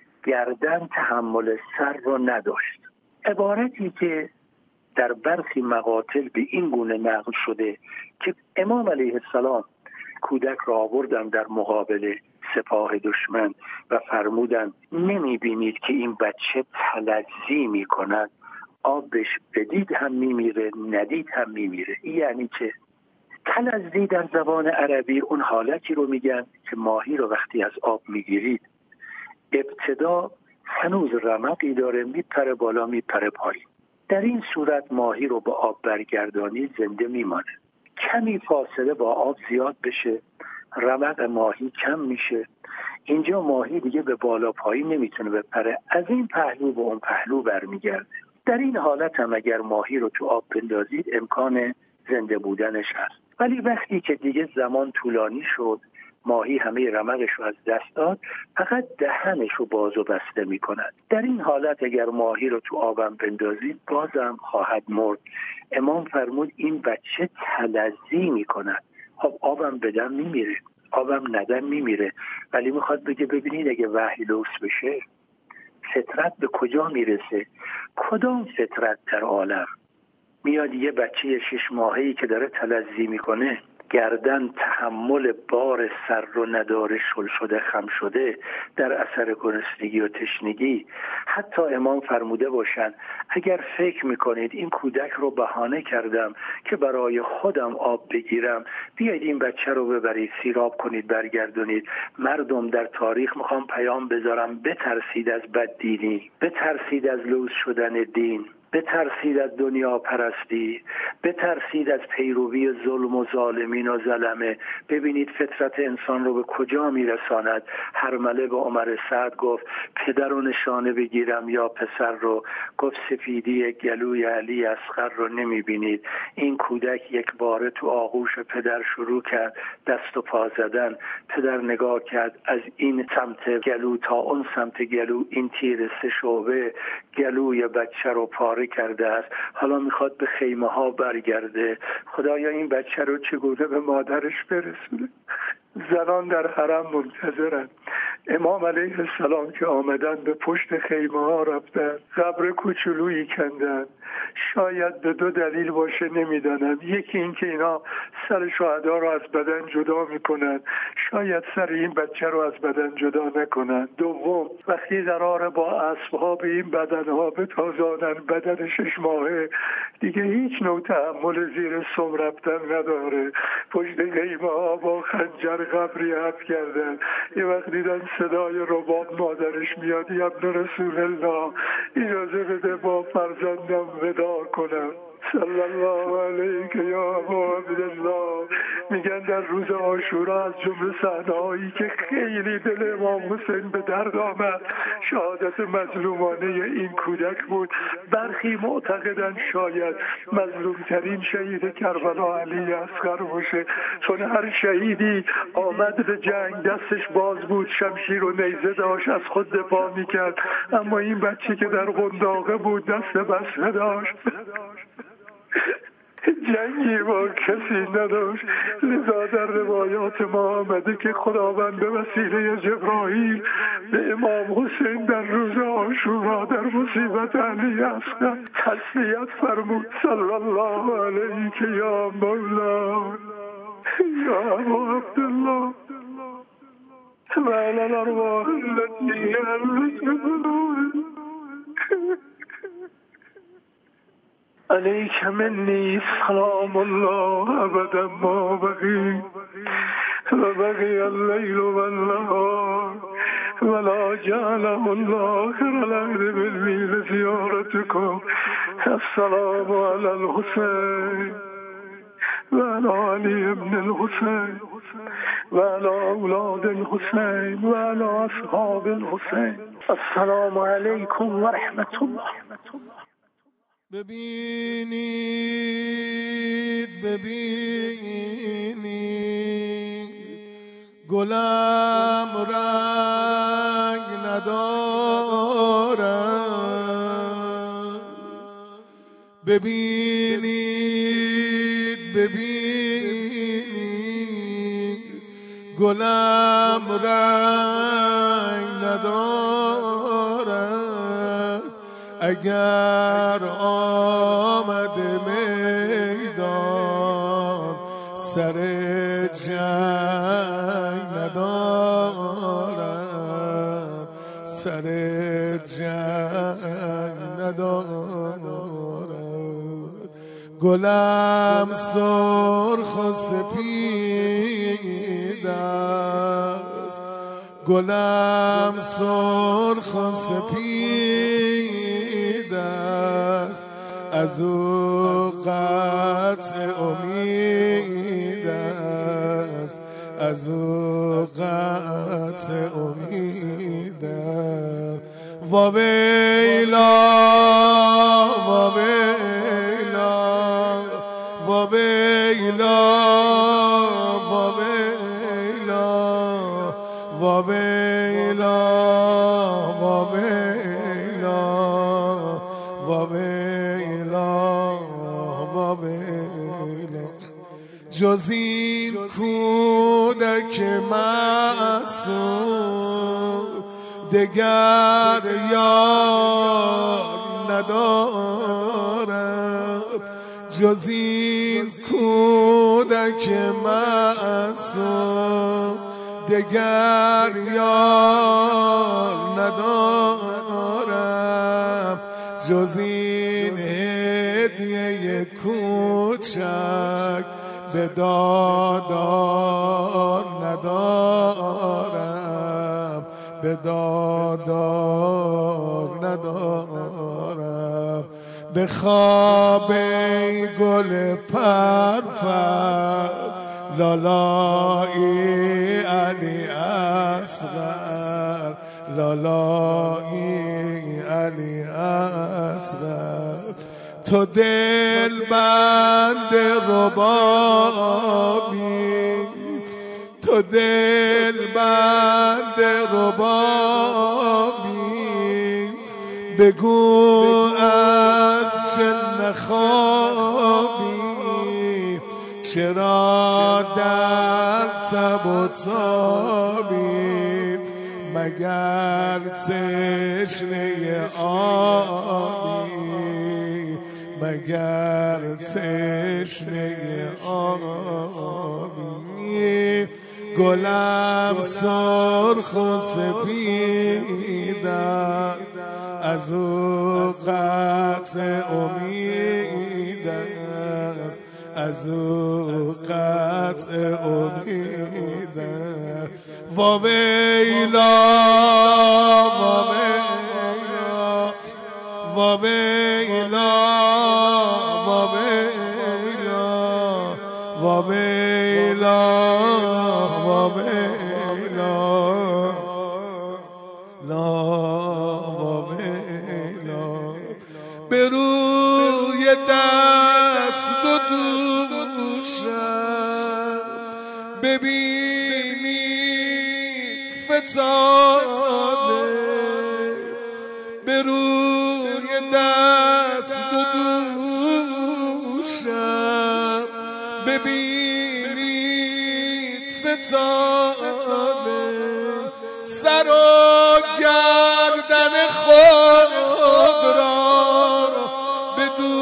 گردن تحمل سر را نداشت. عبارتی که در برخی مقاتل به این گونه نقل شده که امام علیه السلام کودک را آوردن در مقابل سپاه دشمن و فرمودن نمی بینید که این بچه تلظی می کند، آبش بدید هم می میره ندید هم می میره. یعنی که تلظی در زبان عربی اون حالتی رو میگن که ماهی رو وقتی از آب میگیرید ابتدا هنوز رمقی داره، میپره بالا میپره پایین، در این صورت ماهی رو به آب برگردانی زنده میمانه. کمی فاصله با آب زیاد بشه رمق ماهی کم میشه، اینجا ماهی دیگه به بالا پایین نمیتونه بپره، از این پهلو به اون پهلو برمیگرده. در این حالت هم اگر ماهی رو تو آب بندازید امکان زنده بودنش هست. ولی وقتی که دیگه زمان طولانی شد، ماهی همه رمقش رو از دست داد، فقط دهنش رو باز و بسته می کند. در این حالت اگر ماهی رو تو آبم بندازید بازم خواهد مرد. امام فرمود این بچه تلظی می کند. خب آبم بدم می میره، آبم ندم می میره، ولی میخواد بگه ببینید اگه وحی لوث بشه فطرت به کجا میرسه؟ کدام فطرت در عالم؟ میاد یه بچه شش ماهه‌ای که داره تلظی میکنه گردن تحمل بار سر رو نداره، شل شده خم شده در اثر گرسنگی و تشنگی. حتی امام فرموده باشن اگر فکر میکنید این کودک رو بهانه کردم که برای خودم آب بگیرم، بیاید این بچه رو ببرید سیراب کنید برگردونید. مردم در تاریخ میخوام پیام بذارم بترسید از بددینی، بترسید از لوث شدن دین، بترسید از دنیا پرستی، بترسید از پیروی ظلم و ظالمین و ظلمه. ببینید فطرت انسان رو به کجا میرساند. هرمله به عمر سعد گفت پدر رو نشانه بگیرم یا پسر رو؟ گفت سفیدی گلوی علی اصغر رو نمیبینید؟ این کودک یک باره تو آغوش پدر شروع کرد دست و پا زدن. پدر نگاه کرد از این سمت گلو تا اون سمت گلو این تیر سه شعبه گلوی بچه رو پاره کرده است، حالا میخواد به خیمه ها برگرده. خدایا این بچه رو چگونه به مادرش برسونه؟ زنان در حرم منتظرن، امام علیه السلام که آمدن به پشت خیمه ها رفتن، قبر کوچولویی کندن. شاید به دو دلیل باشه، نمیدانم. یکی این که اینا سر شهدا رو از بدن جدا میکنن، شاید سر این بچه رو از بدن جدا نکنن. دوم، وقتی قراره با اسبها به این بدنها بتازانن، بدن شش ماهه دیگه هیچ نوع تحمل زیر سم رفتن نداره. پشت خیمه ها با خنجر قبری حفر کردن. یه وقت دیدن صدای رباب مادرش میاد، یا ابن رسول الله اجازه بده با فرزندم ودا کنم. صلی الله علیک یا ابا عبدالله. میگن در روز عاشورا از جمله صحنه‌هایی که خیلی دل امام حسین به درد آمد، شهادت مظلومانه این کودک بود. برخی معتقدن شاید مظلومترین شهید کربلا علی اصغر باشه، چون هر شهیدی آمد به جنگ دستش باز بود، شمشیر و نیزه داشت، از خود دفاع میکرد. اما این بچه که در قنداقه بود دست بسته داشت، جنگی با کسی نداشت. لذا در روایات ما آمده که خداوند به وسیله جبرائیل به امام حسین در روز عاشورا در مصیبت علی اصغر تسلیت فرمود. صلی الله علیک یا مولا یا ابا عبدالله و علی الارواح التي علیک منی سلام الله ابدا ما بقی و بقی اللیل و النهار ولا جعله الله خیر العهد بالمیل زیارتکم. السلام علی الحسین و علی علی ابن الحسین و علی اولاد الحسین و علی اصحاب الحسین. السلام علیکم و رحمت الله. ببینید ببینید گلم رنگ ندارد. ببینید ببینید گلم رنگ ندارد. اگر آمد میدان سر جنگ ندارم، سر جنگ ندارد. گلم سرخ و سپید است، گلم سرخ و سپید است. از او قطع امید است، از او قطع امید است. واویلا واویلا واویلا واویلا واویلا واویلا واویلا واویلا. جز این کودک معصوم دگر یار ندارم. جز این کودک معصوم دگر یار ندارم. جز این هدیه کوچک به دادار ندارم، به دادار ندارم. به خواب گل پرپر لالایی علی اصغر، لالایی علی اصغر. تو دل بند ربابی، تو دل بند ربابی. بگو از چه نخوابی، چرا در تب و تابی. مگر تشنه آبی، مگر تشنه آبی. گلم سرخ و سپید است، از او قطع امید است، از او قطع امید است. واویلا واویلا واویلا واویلا واویلا واویلا لا واویلا. به روی دست و دوشم ببینی فتاده، به روی دست و دوشم ببینید فتاده، سر و گردن خود را به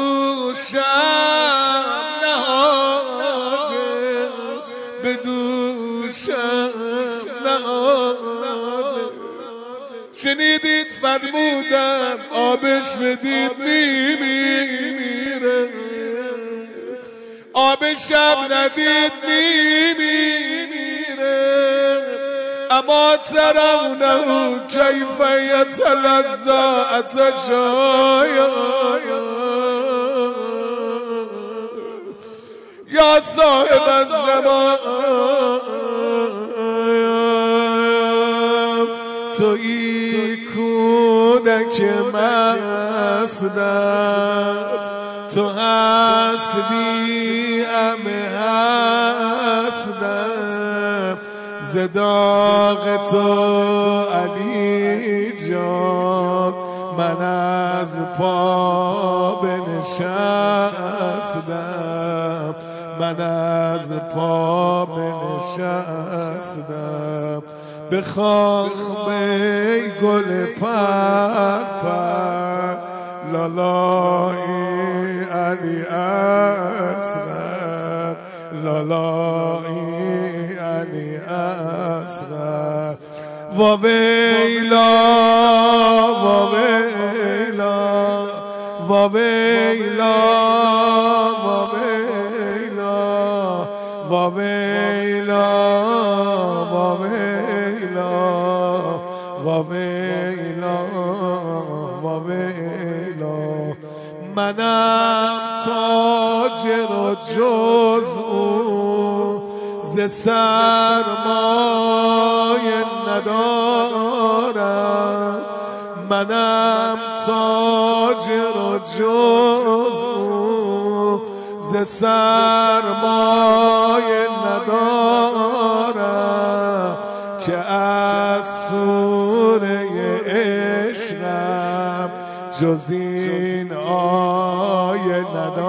دوشم نهاده، به دوشم نهاده. شنیدید فرمودم آبش بدید میمیره، آب شب ندید میمیره. اما ترونه کیف یتلذا عطشایا، یا صاحب الزمان تویی کودک مستم، تو هستی همه هستم. ز داغ تو علی جان من از پا بنشستم، من از پا بنشستم. بخوام ای گل پر پر لالای علی اصغر، لالای علی اصغر. واویلا واویلا واویلا واویلا واویلا واویلا واویلا واویلا. منم تاجر و جز او ز سرمایه ندارم، منم تاجر و جز او ز سرمایه ندارم، که از سوره عشقم جز این آیه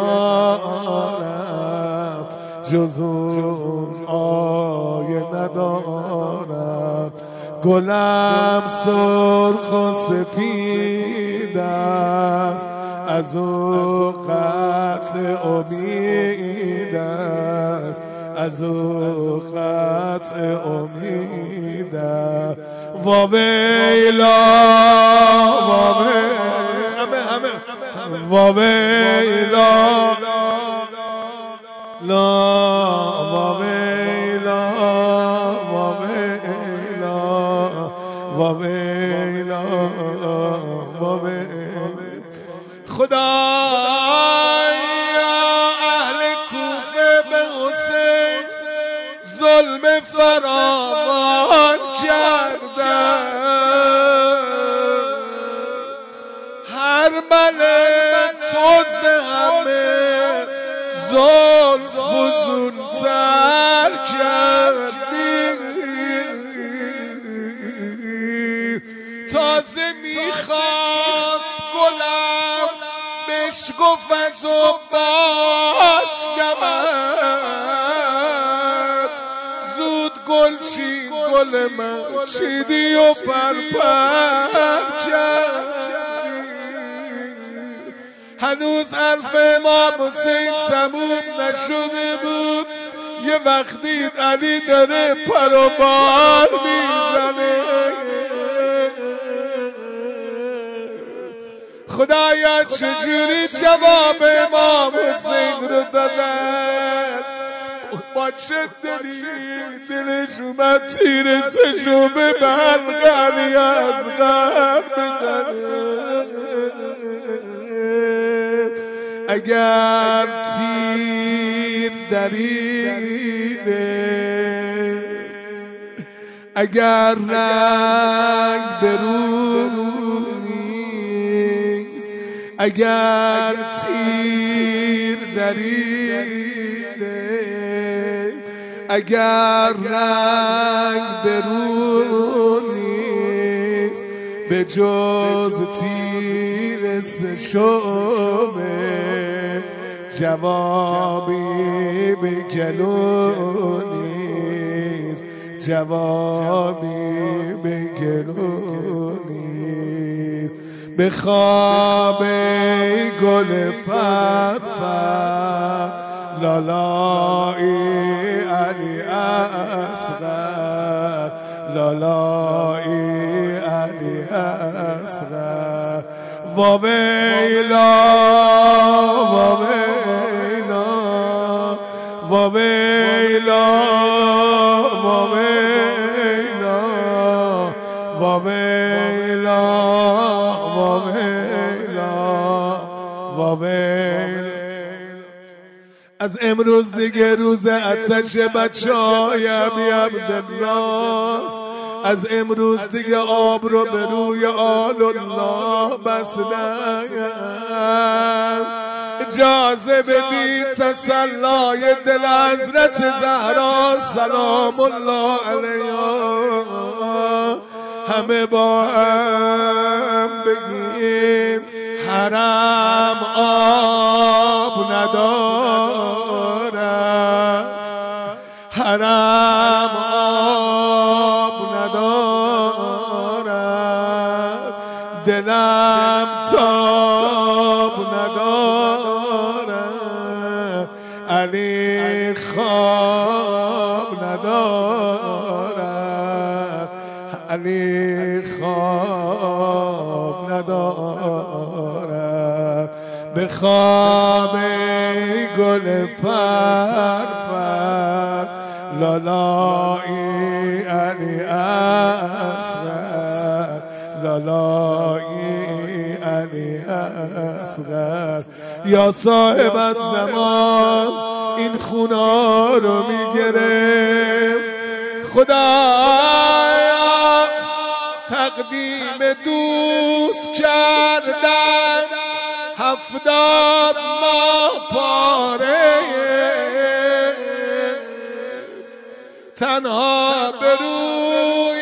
ندارم، جز اون آیه ندارم. گلم سرخ و سپید است، از او قطع امید است، از او قطع امید است. واویلا واویلا واویلا لا واویلا واویلا واویلا واویلا. خدایا اهل کوفه به حسین ظلم فراوان کردن، هر ملک تو ز همه ظلم فزونتر کردی. تازه میخواست گلم بشکفت و باز شود، زود گلچین گل من چیدی و پرپر کردی. هنوز حرف امام حسین تموم نشده بود، یه وقتی علی داره پر و بال میزنه. خدایا چجوری جواب امام حسین رو دادن؟ با چه دلی دلش اومد تیر سشومه به حلق علی اصغر بزنه. اگر تیر دریده، اگر رنگ برو نیست، اگر تیر دریده، اگر رنگ برو نیست، به جز تیر سشومه جوابی به گلو نیست، جوابی به گلو نیست. به خواب گل پرپر لالای علی اصغر، لالای علی اصغر. واویلا واویلا واویلا واویلا واویلا واویلا واویلا. از امروز دیگه روز آتش بچه‌های ابی عبدالله، از امروز دیگه آب رو به روی آل الله بستن. اجازه بدید تسلای دل حضرت زهرا سلام الله علیها همه با هم بگیم حرم آب ندارد، حرم آب ندارد، دلم تاب ندارد، علی خواب ندارد، علی خواب ندارد. به خواب گل پرپر لالای علی اصغر، لالای علی اصغر. یا صاحب الزمان این خونا رو میگرفت، خدایا تقدیم دوست کردن هفتاد ماه پاره، تنها به روی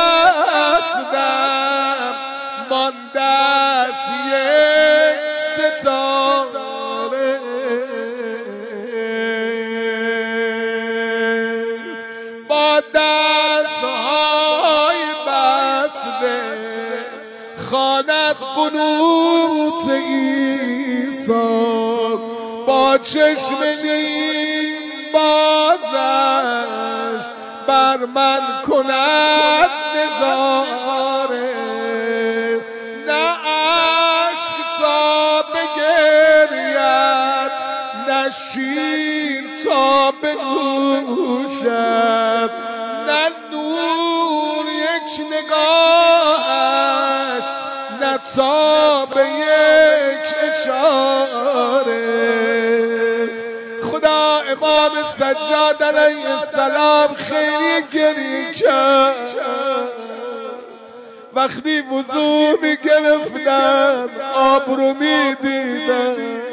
دستم مانده است یک ستاره. با دستهای بسته خواند قنوت عیسی، با چشم نیم بازش بر من کند نظاره. نه عشق تا بگرید، نه شیر تا بنوشد، نه نور یک نگاهش، نه تا به یک اشاره. خدا امام سجاد علیه السلام خیلی گریه کرد وقتی وضو می گرفتن، آب رو می دیدن،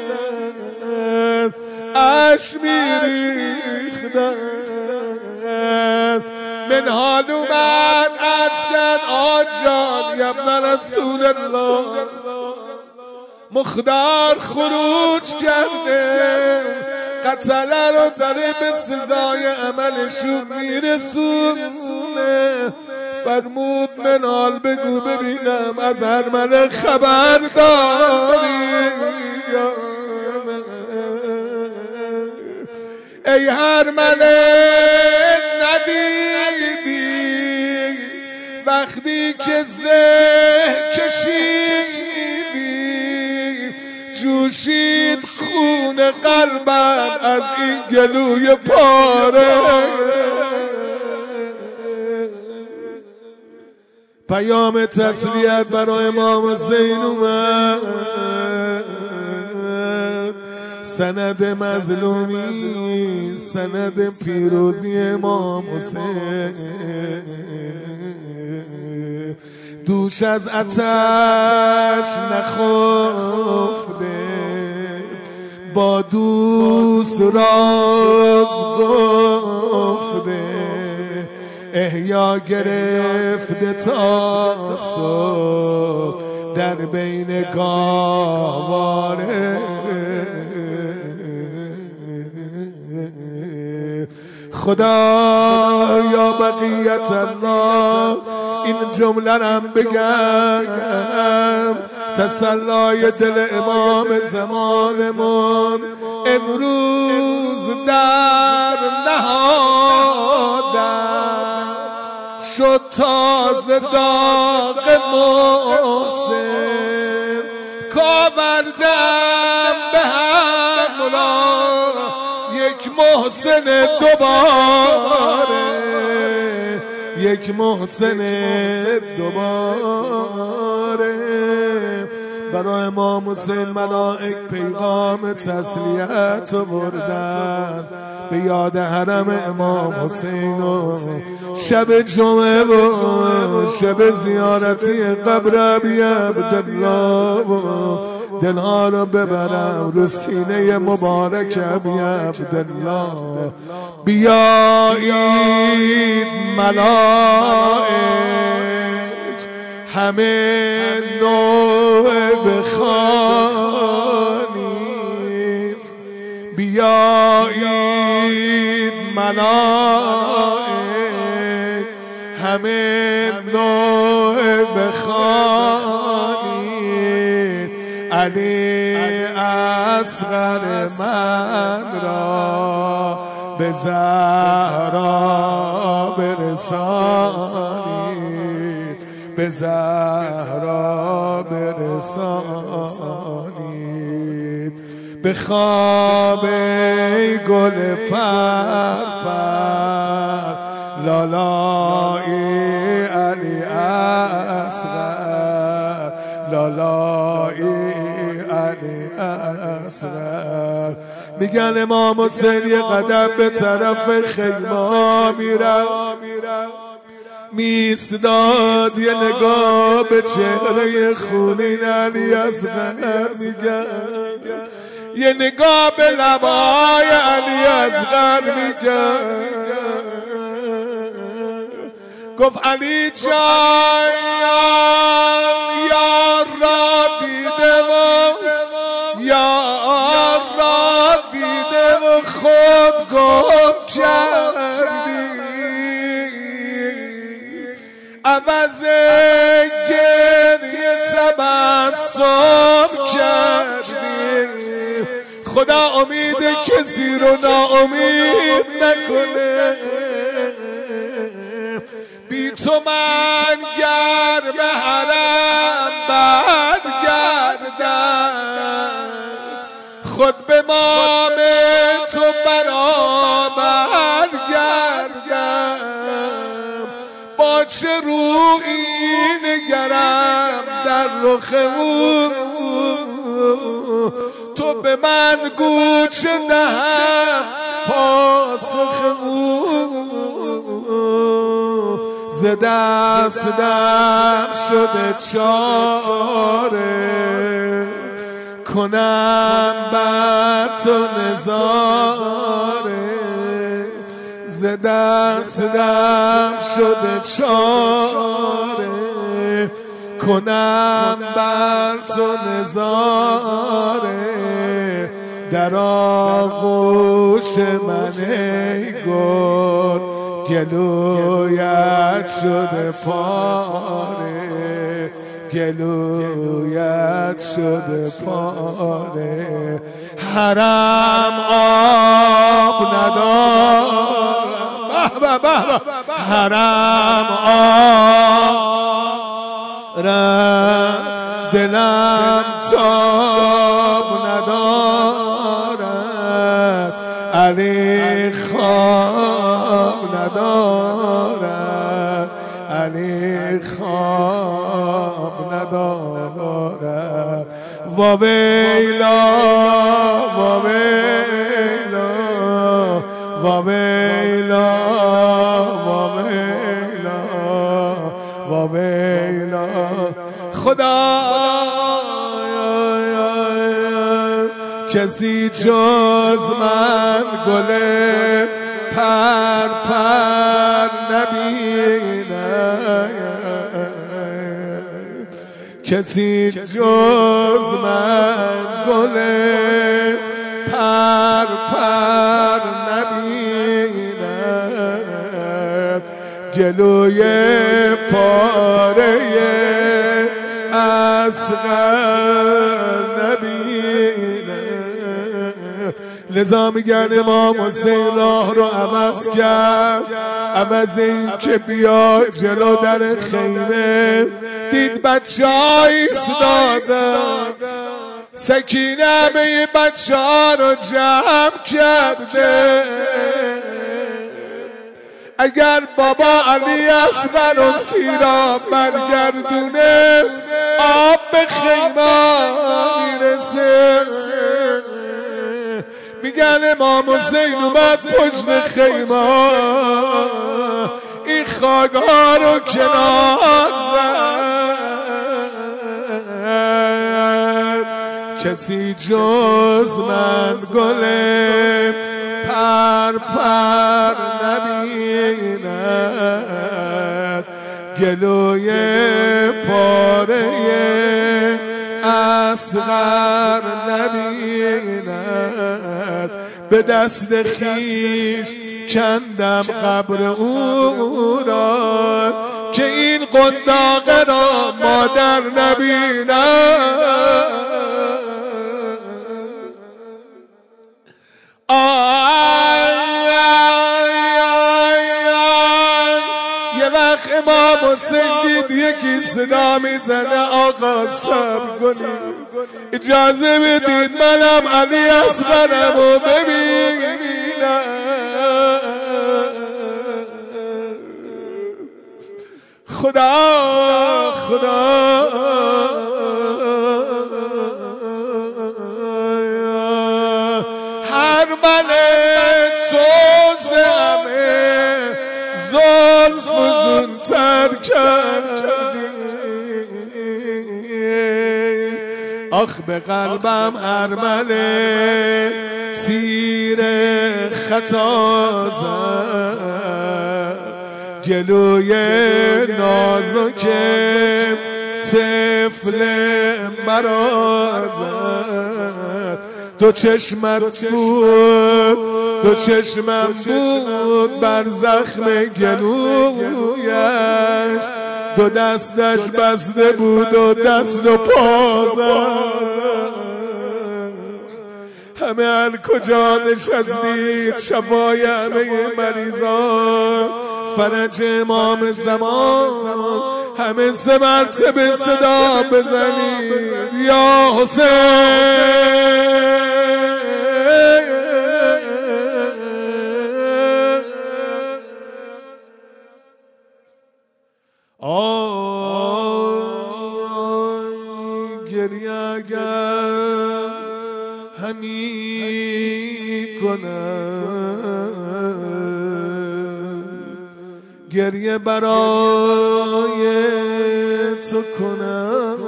اش می ریختن. من حال اومد عرض کرد آج جان یا ابن رسول الله، مخدار خروج کرده، قتله رو داره به سزای عملشون میرسونه. فرمود منال بگو ببینم از هرمله خبر داری؟ ای هرمله ندیدی وقتی که زه کشیدی جوشید خون قلبم از این گلوی پاره. پیام تسلیت برای امام حسین اومد، سند مظلومی سند پیروزی امام حسین. دوش از آتش نخفته با دوست راز گفته، احیا گرفته تا صبح در بین گاواره. خدا یا بقیت الله این جمله رم بگم، تسلای دل امام زمانمون امروز در نهادم شد تازه داغ محسن، کاوردم به همراه یک محسن دوباره، یک محسن دوباره. برای امام حسین ملائک پیغام تسلیت بردن به یاد حرم امام حسین و شب جمعه و شب زیارتی قبر ابی عبدالله و دلها رو ببرم رو سینه مبارک ابی عبدالله. بیایید ملائک همه نوع بخوانیم، بیایید ملائک همه نوع بخوانید، علی اصغر من را به زهرا برسانید، به زهرا برسانید. به خواب گل پرپر لالای علی اصغر، لالای علی اصغر. میگن امام حسین یه قدم به طرف خیمه میرم، میستاد یه نگاه به چهره خونین علی اصغر میگن، یه نگاه به لبای علی اصغر میگن. گفت علی جان یار را دیده و یار را دیده و خود گم کردی، عوض گریه تبسم کردی. خدا امید کسی رو ناامید نکنه، بی تو من گرم حرم برگردم، خود به مام تو برابر گردم. با چه رویی نگرم در رخ او، تو به من گو چه دهم پاسخ او. ز دستم شده چاره، کنم بر تو نظاره. ز دستم شده چاره، کنم بر تو نظاره. در آغوش من ای گل گلویت شده پاره گلویت شده پاره حرم آب ندارم حرم آب دلم تاب ندارد علی خواب ندارد علی خواب ندارد و ویلا و ویلا و ویلا و ویلا و ویلا خدا کسی جز من گل پر پر نبینه کسی جز من گل پر پر نبینه گلوی پاره اصغر نبینه لذا میگن امام حسین راه رو عوض کرد عوض این که بیا جلو در خیمه دید بچه ها ایستادن سکینه همه بچه ها رو جمع کرده اگر بابا علی اصغر و سیرا برگردونه آب به خیمه میرسه میگن امام حسین اومد پشت خیمه این خاک ها رو کنار زد کسی جز من گل پر پر نبیند گلوی پاره اصغر نبیند به دست خیش کندم قبر او را که این قنداقه را مادر نبیند آی آی آی آی یه وقت امام حسین دید یکی صدا میزنه آقا صبر کنید اجازه بدید منم علی اصغرم و ببینم خدا خدا هر من توزمه زلف زونتر کردی آخ به قلبم ارمل سیر خطا زد گلوی نازک طفل مرا زد دو چشمت بود دو چشمم بود بر زخم گلویش دو دستش بسته بود و دست و پا زد همه هر کجا نشستید شفای همه مریضان فرج امام زمان همه سه مرتبه صدا بزنید یا حسین گریه اگر همی کنم گریه برای تو کنم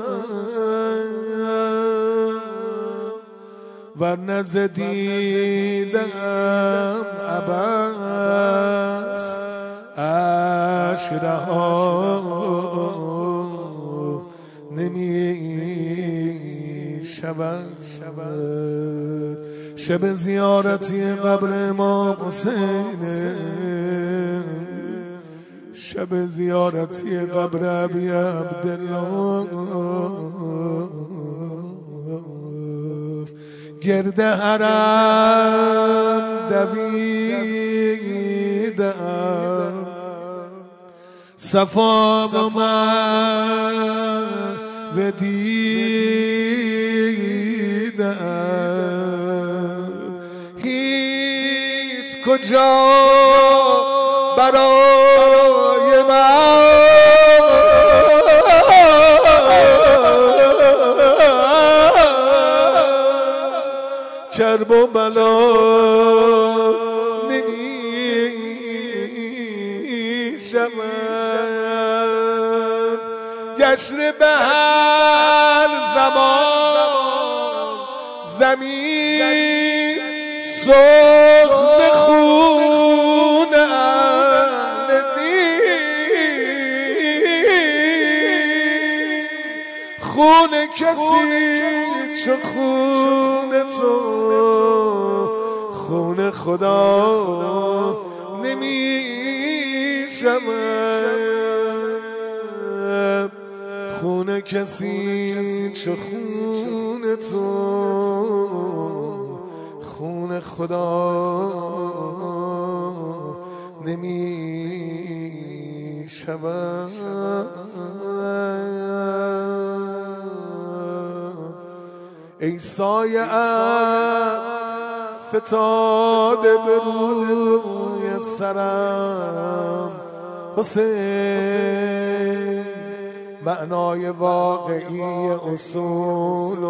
ورنه ز دیدم عباس اشرها نمی شود شب زیارتی قبر امام حسین، شب زیارتی قبر ابی عبدالله، گرد حرم دویدم، صفا و مروه دیدم، هیچ کجا برای من کرب و بلا نمی شود، گشت به هر زمان زمین سرخ ز خون اهل دین، خون کسی چو خون تو خون خدا نمی شود، خون کسی چو خون تو خون خدا نمی شود. ای سایه فتاده به روی سرم حسین، معنای واقعی اصول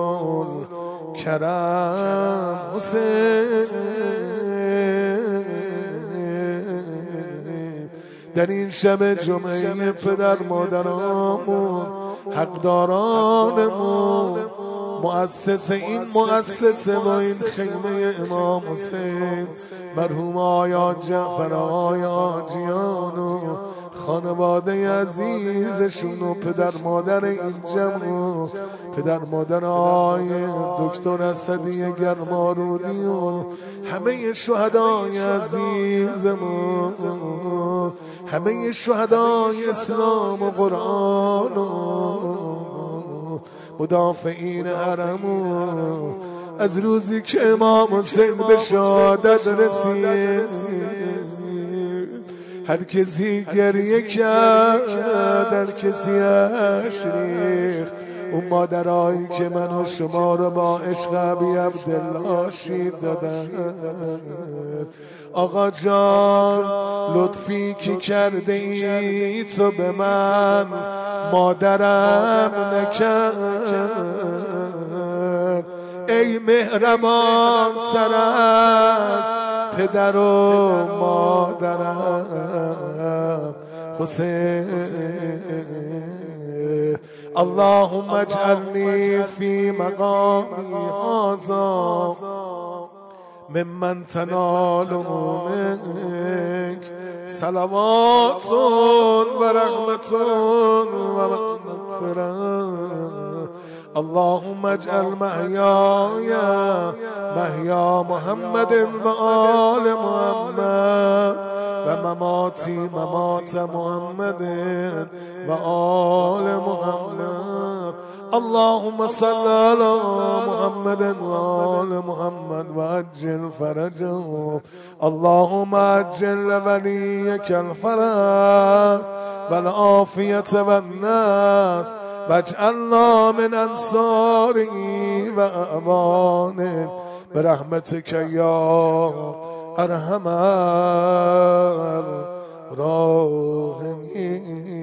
کرم حسین، در این شب جمعه پدر مادرامون، حقدارانمون، مؤسس این مؤسسه و این خیمه امام حسین، مرحوم آیات جعفر آقای آجیان و خانواده عزیزشون و پدر مادر این جمع و پدر مادر آقای دکتر اسدی گرمارودی و همه شهدای عزیزمون، همه شهدای اسلام و قرآن و مدافعین حرمون، از روزی که امام حسین به شهادت رسید هر کسی گریه کرد، هر کسی اشک ریخت. اون مادرایی که من و شما رو با عشق ابی عبدالله شیر دادن، آقا جان لطفی که کرده ای تو به من مادرم نکرد، ای مهربان تر از پدر و مادرم حسین. اللهم اجعلنی فی مقامی هذا ممن تنال منک صلوات و رحمت و مغفرت. اللهم اجعل محیای محیا محمد و آل محمد و مماتی ممات محمد و آل محمد. اللهم صل على محمد و آل محمد و عجل فرجه. اللهم عجل وليك الفرج والعافية والناس واجعلنا من انصاره و اعوانه برحمتك یا ارحم الراحمین.